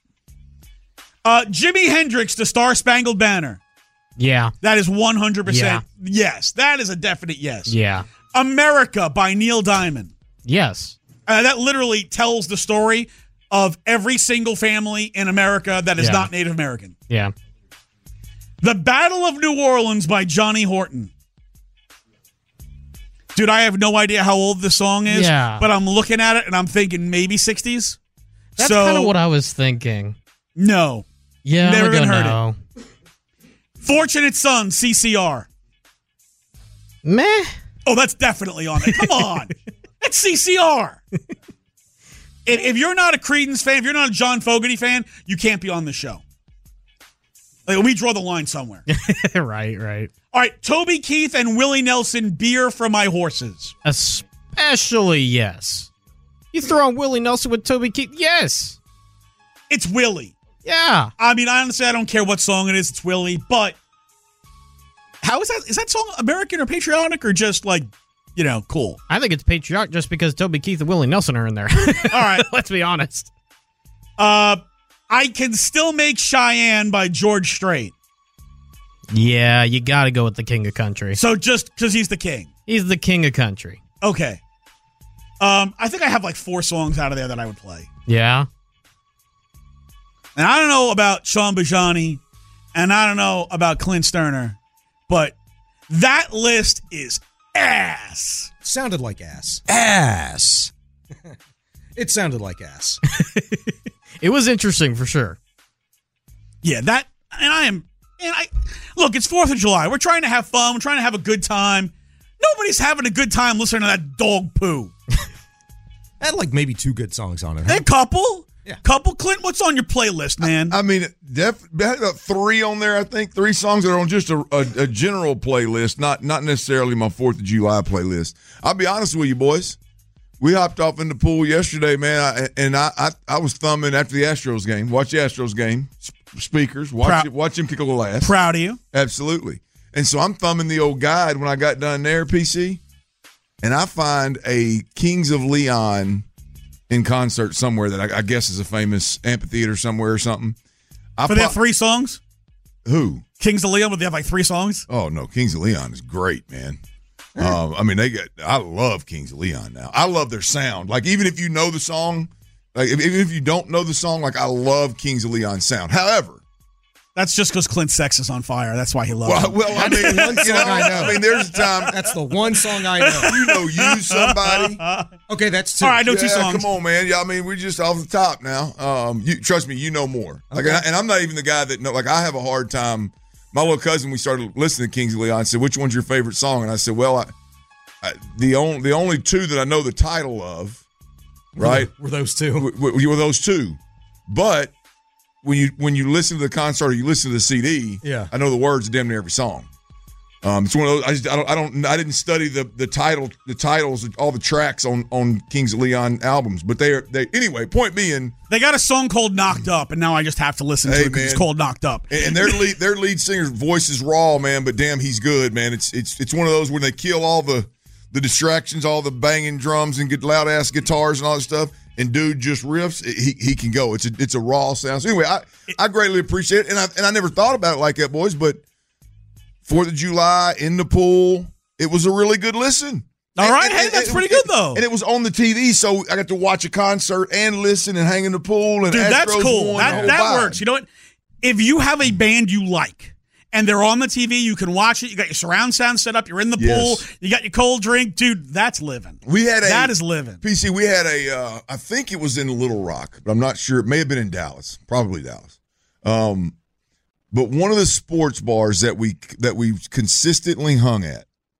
Jimi Hendrix, The Star-Spangled Banner. Yeah. That is 100% yeah. Yes. That is a definite yes. Yeah. America by Neil Diamond. Yes. That literally tells the story of every single family in America that is not Native American. Yeah. The Battle of New Orleans by Johnny Horton. Dude, I have no idea how old this song is, but I'm looking at it and I'm thinking maybe 60s. That's kind of what I was thinking. No. Yeah, never even heard it. Fortunate Son, CCR. Meh. Oh, that's definitely on it. Come on. That's CCR. If you're not a Creedence fan, if you're not a John Fogerty fan, you can't be on the show. Like, we draw the line somewhere. Right. All right, Toby Keith and Willie Nelson, Beer for My Horses. Especially yes. You throw on Willie Nelson with Toby Keith? Yes. It's Willie. Yeah. I mean, honestly, I don't care what song it is. It's Willie. But how is that? Is that song American or patriotic or just like, cool? I think it's patriotic just because Toby Keith and Willie Nelson are in there. All right. Let's be honest. I Can Still Make Cheyenne by George Strait. Yeah, you got to go with the King of Country. So just because he's the king. He's the King of Country. Okay. I think I have like 4 songs out of there that I would play. Yeah. And I don't know about Sean Bajani, and I don't know about Clint Sterner, but that list is ass. Sounded like ass. Ass. It sounded like ass. It was interesting for sure. Yeah, look, it's 4th of July. We're trying to have fun. We're trying to have a good time. Nobody's having a good time listening to that dog poo. Had like maybe 2 good songs on it. A couple. Yeah. Couple. Clint, what's on your playlist, man? I mean, about 3 on there, I think. 3 songs that are on just a general playlist, not necessarily my 4th of July playlist. I'll be honest with you, boys. We hopped off in the pool yesterday, man, I was thumbing after the Astros game. Watch the Astros game. Speakers. Watch him kick a little ass. Proud of you. Absolutely. And so I'm thumbing the old guide when I got done there, PC, and I find a Kings of Leon in concert somewhere that I guess is a famous amphitheater somewhere or something. But they have 3 songs? Who? Kings of Leon, but they have like 3 songs? Oh, no. Kings of Leon is great, man. I mean, I love Kings of Leon now. I love their sound. Like, even if you know the song, like, even if you don't know the song, like, I love Kings of Leon's sound. However, That's just because Clint's sex is on fire. That's why he loves it. Well, I mean, one song I know. I mean, there's a time. That's the one song I know. You know, you somebody. Okay, that's two. All right, I know two songs. Come on, man. Yeah, I mean, we're just off the top now. You trust me, you know more. Like, and I'm not even the guy that know. Like, I have a hard time. My little cousin, we started listening to Kings of Leon. Said, "Which one's your favorite song?" And I said, "Well, the only two that I know the title of, right, were those two. Were those two, but." When you listen to the concert or you listen to the CD, yeah. I know the words of damn near every song. It's one of those. I didn't study the titles of all the tracks on Kings of Leon albums, but they anyway. Point being, they got a song called "Knocked Up," and now I just have to listen to it because it's called "Knocked Up." And their lead singer's voice is raw, man, but damn, he's good, man. It's one of those when they kill all the distractions, all the banging drums and get loud ass guitars and all that stuff. And dude just riffs. He can go. It's a raw sound. So anyway, I greatly appreciate it, and I never thought about it like that, boys. But 4th of July in the pool, it was a really good listen. All right, hey, that's pretty good though. And it was on the TV, so I got to watch a concert and listen and hang in the pool. And dude, that's Astros cool. won, That works. You know what? If you have a band you like, and they're on the TV, you can watch it. You got your surround sound set up. You're in the pool. You got your cold drink. Dude, that's living. That is living. PC, we had I think it was in Little Rock, but I'm not sure. It may have been in Dallas. Probably Dallas. But one of the sports bars that we consistently hung at,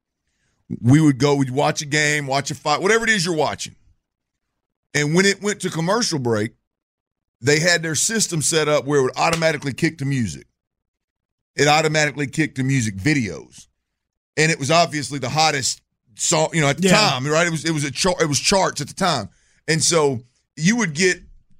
we'd watch a game, watch a fight, whatever it is you're watching. And when it went to commercial break, they had their system set up where it would automatically kick the music. It automatically kicked the music videos, and it was obviously the hottest song, at the time, right? It was charts at the time, and so you would get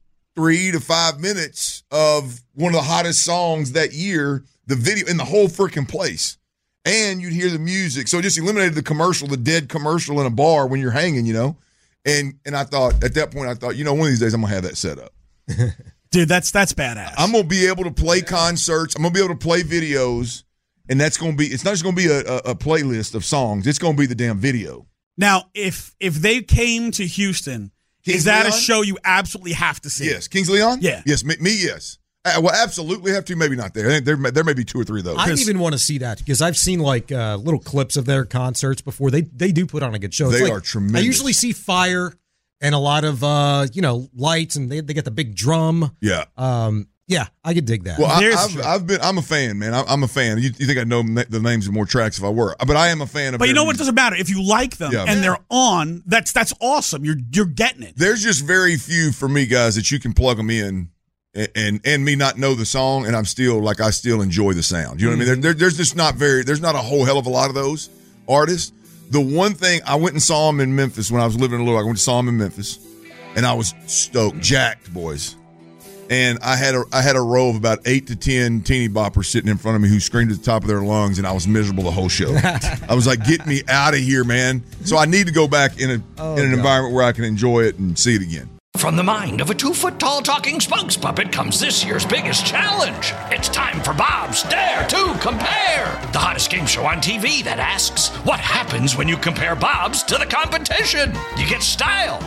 3 to 5 minutes of one of the hottest songs that year, the video in the whole freaking place, and you'd hear the music. So it just eliminated the dead commercial in a bar when you're hanging, And I thought at that point, one of these days I'm gonna have that set up. Dude, that's badass. I'm going to be able to play concerts. I'm going to be able to play videos, and it's not just going to be a playlist of songs. It's going to be the damn video. Now, if they came to Houston, is that a show you absolutely have to see? Yes. Kings Leon? Yeah. Yes, me, yes. Well, absolutely have to. Maybe not there. I think there may be 2 or 3 of those. I even want to see that because I've seen little clips of their concerts before. They do put on a good show. They are tremendous. I usually see fire and a lot of lights, and they get the big drum. Yeah. Yeah, I could dig that. Well, I'm a fan, man. I'm a fan. You think I'd know the names of more tracks if I were, but I am a fan of. But you know what? It doesn't matter if you like them and they're on. That's awesome. You're getting it. There's just very few for me, guys, that you can plug them in and me not know the song, and I still enjoy the sound. You know what I mean? There's not a whole hell of a lot of those artists. The one thing, I went and saw him in Memphis when I was living in Little Rock. I went to saw him in Memphis, and I was stoked, jacked, boys. And I had a row of about 8 to 10 teeny boppers sitting in front of me who screamed at the top of their lungs, and I was miserable the whole show. I was like, "Get me out of here, man!" So I need to go back in an environment where I can enjoy it and see it again. From the mind of a 2-foot-tall talking spokes puppet comes this year's biggest challenge. It's time for Bob's Dare to Compare, the hottest game show on TV that asks, what happens when you compare Bob's to the competition? You get style.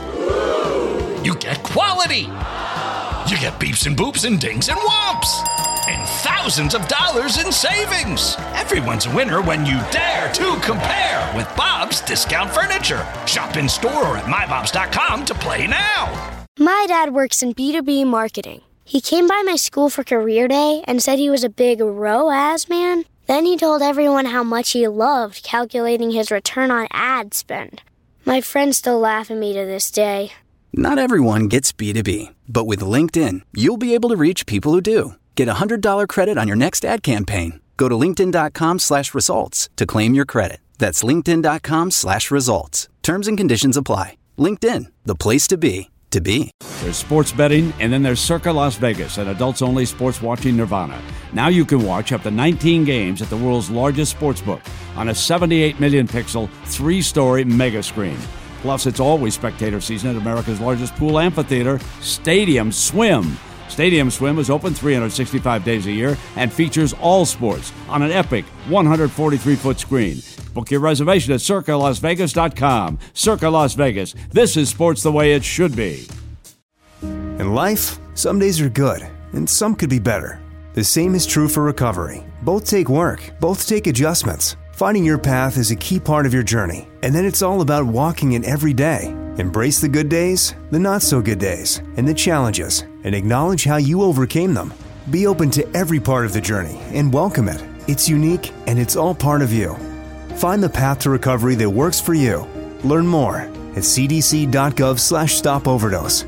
You get quality. You get beeps and boops and dings and whomps. And thousands of dollars in savings. Everyone's a winner when you dare to compare with Bob's Discount Furniture. Shop in store or at mybobs.com to play now. My dad works in B2B marketing. He came by my school for career day and said he was a big ROAS man. Then he told everyone how much he loved calculating his return on ad spend. My friends still laugh at me to this day. Not everyone gets B2B, but with LinkedIn, you'll be able to reach people who do. Get a $100 credit on your next ad campaign. Go to linkedin.com/results to claim your credit. That's linkedin.com/results. Terms and conditions apply. LinkedIn, the place to be. There's sports betting, and then there's Circa Las Vegas, an adults-only sports watching nirvana. Now you can watch up to 19 games at the world's largest sportsbook on a 78 million pixel, 3-story mega screen. Plus, it's always spectator season at America's largest pool amphitheater, Stadium Swim. Stadium Swim is open 365 days a year and features all sports on an epic 143-foot screen. Book your reservation at CircaLasVegas.com. Circa Las Vegas. This is sports the way it should be. In life, some days are good, and some could be better. The The same is true for recovery. Both take work, both take adjustments. Finding your path is a key part of your journey, and then it's all about walking it every day. Embrace the good days, the not so good days, and the challenges, and acknowledge how you overcame them. Be open to every part of the journey and welcome it. It's unique and it's all part of you. Find the path to recovery that works for you. Learn more at cdc.gov/stopoverdose.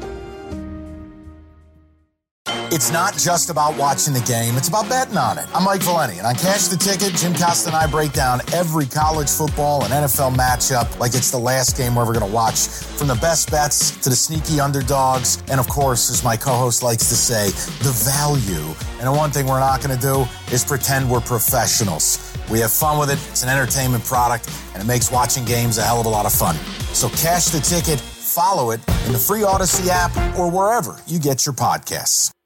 It's not just about watching the game, it's about betting on it. I'm Mike Valeni, and on Cash the Ticket, Jim Costa and I break down every college football and NFL matchup like it's the last game we're ever going to watch. From the best bets to the sneaky underdogs, and of course, as my co-host likes to say, the value. And the one thing we're not going to do is pretend we're professionals. We have fun with it, it's an entertainment product, and it makes watching games a hell of a lot of fun. So Cash the Ticket, follow it in the free Odyssey app or wherever you get your podcasts.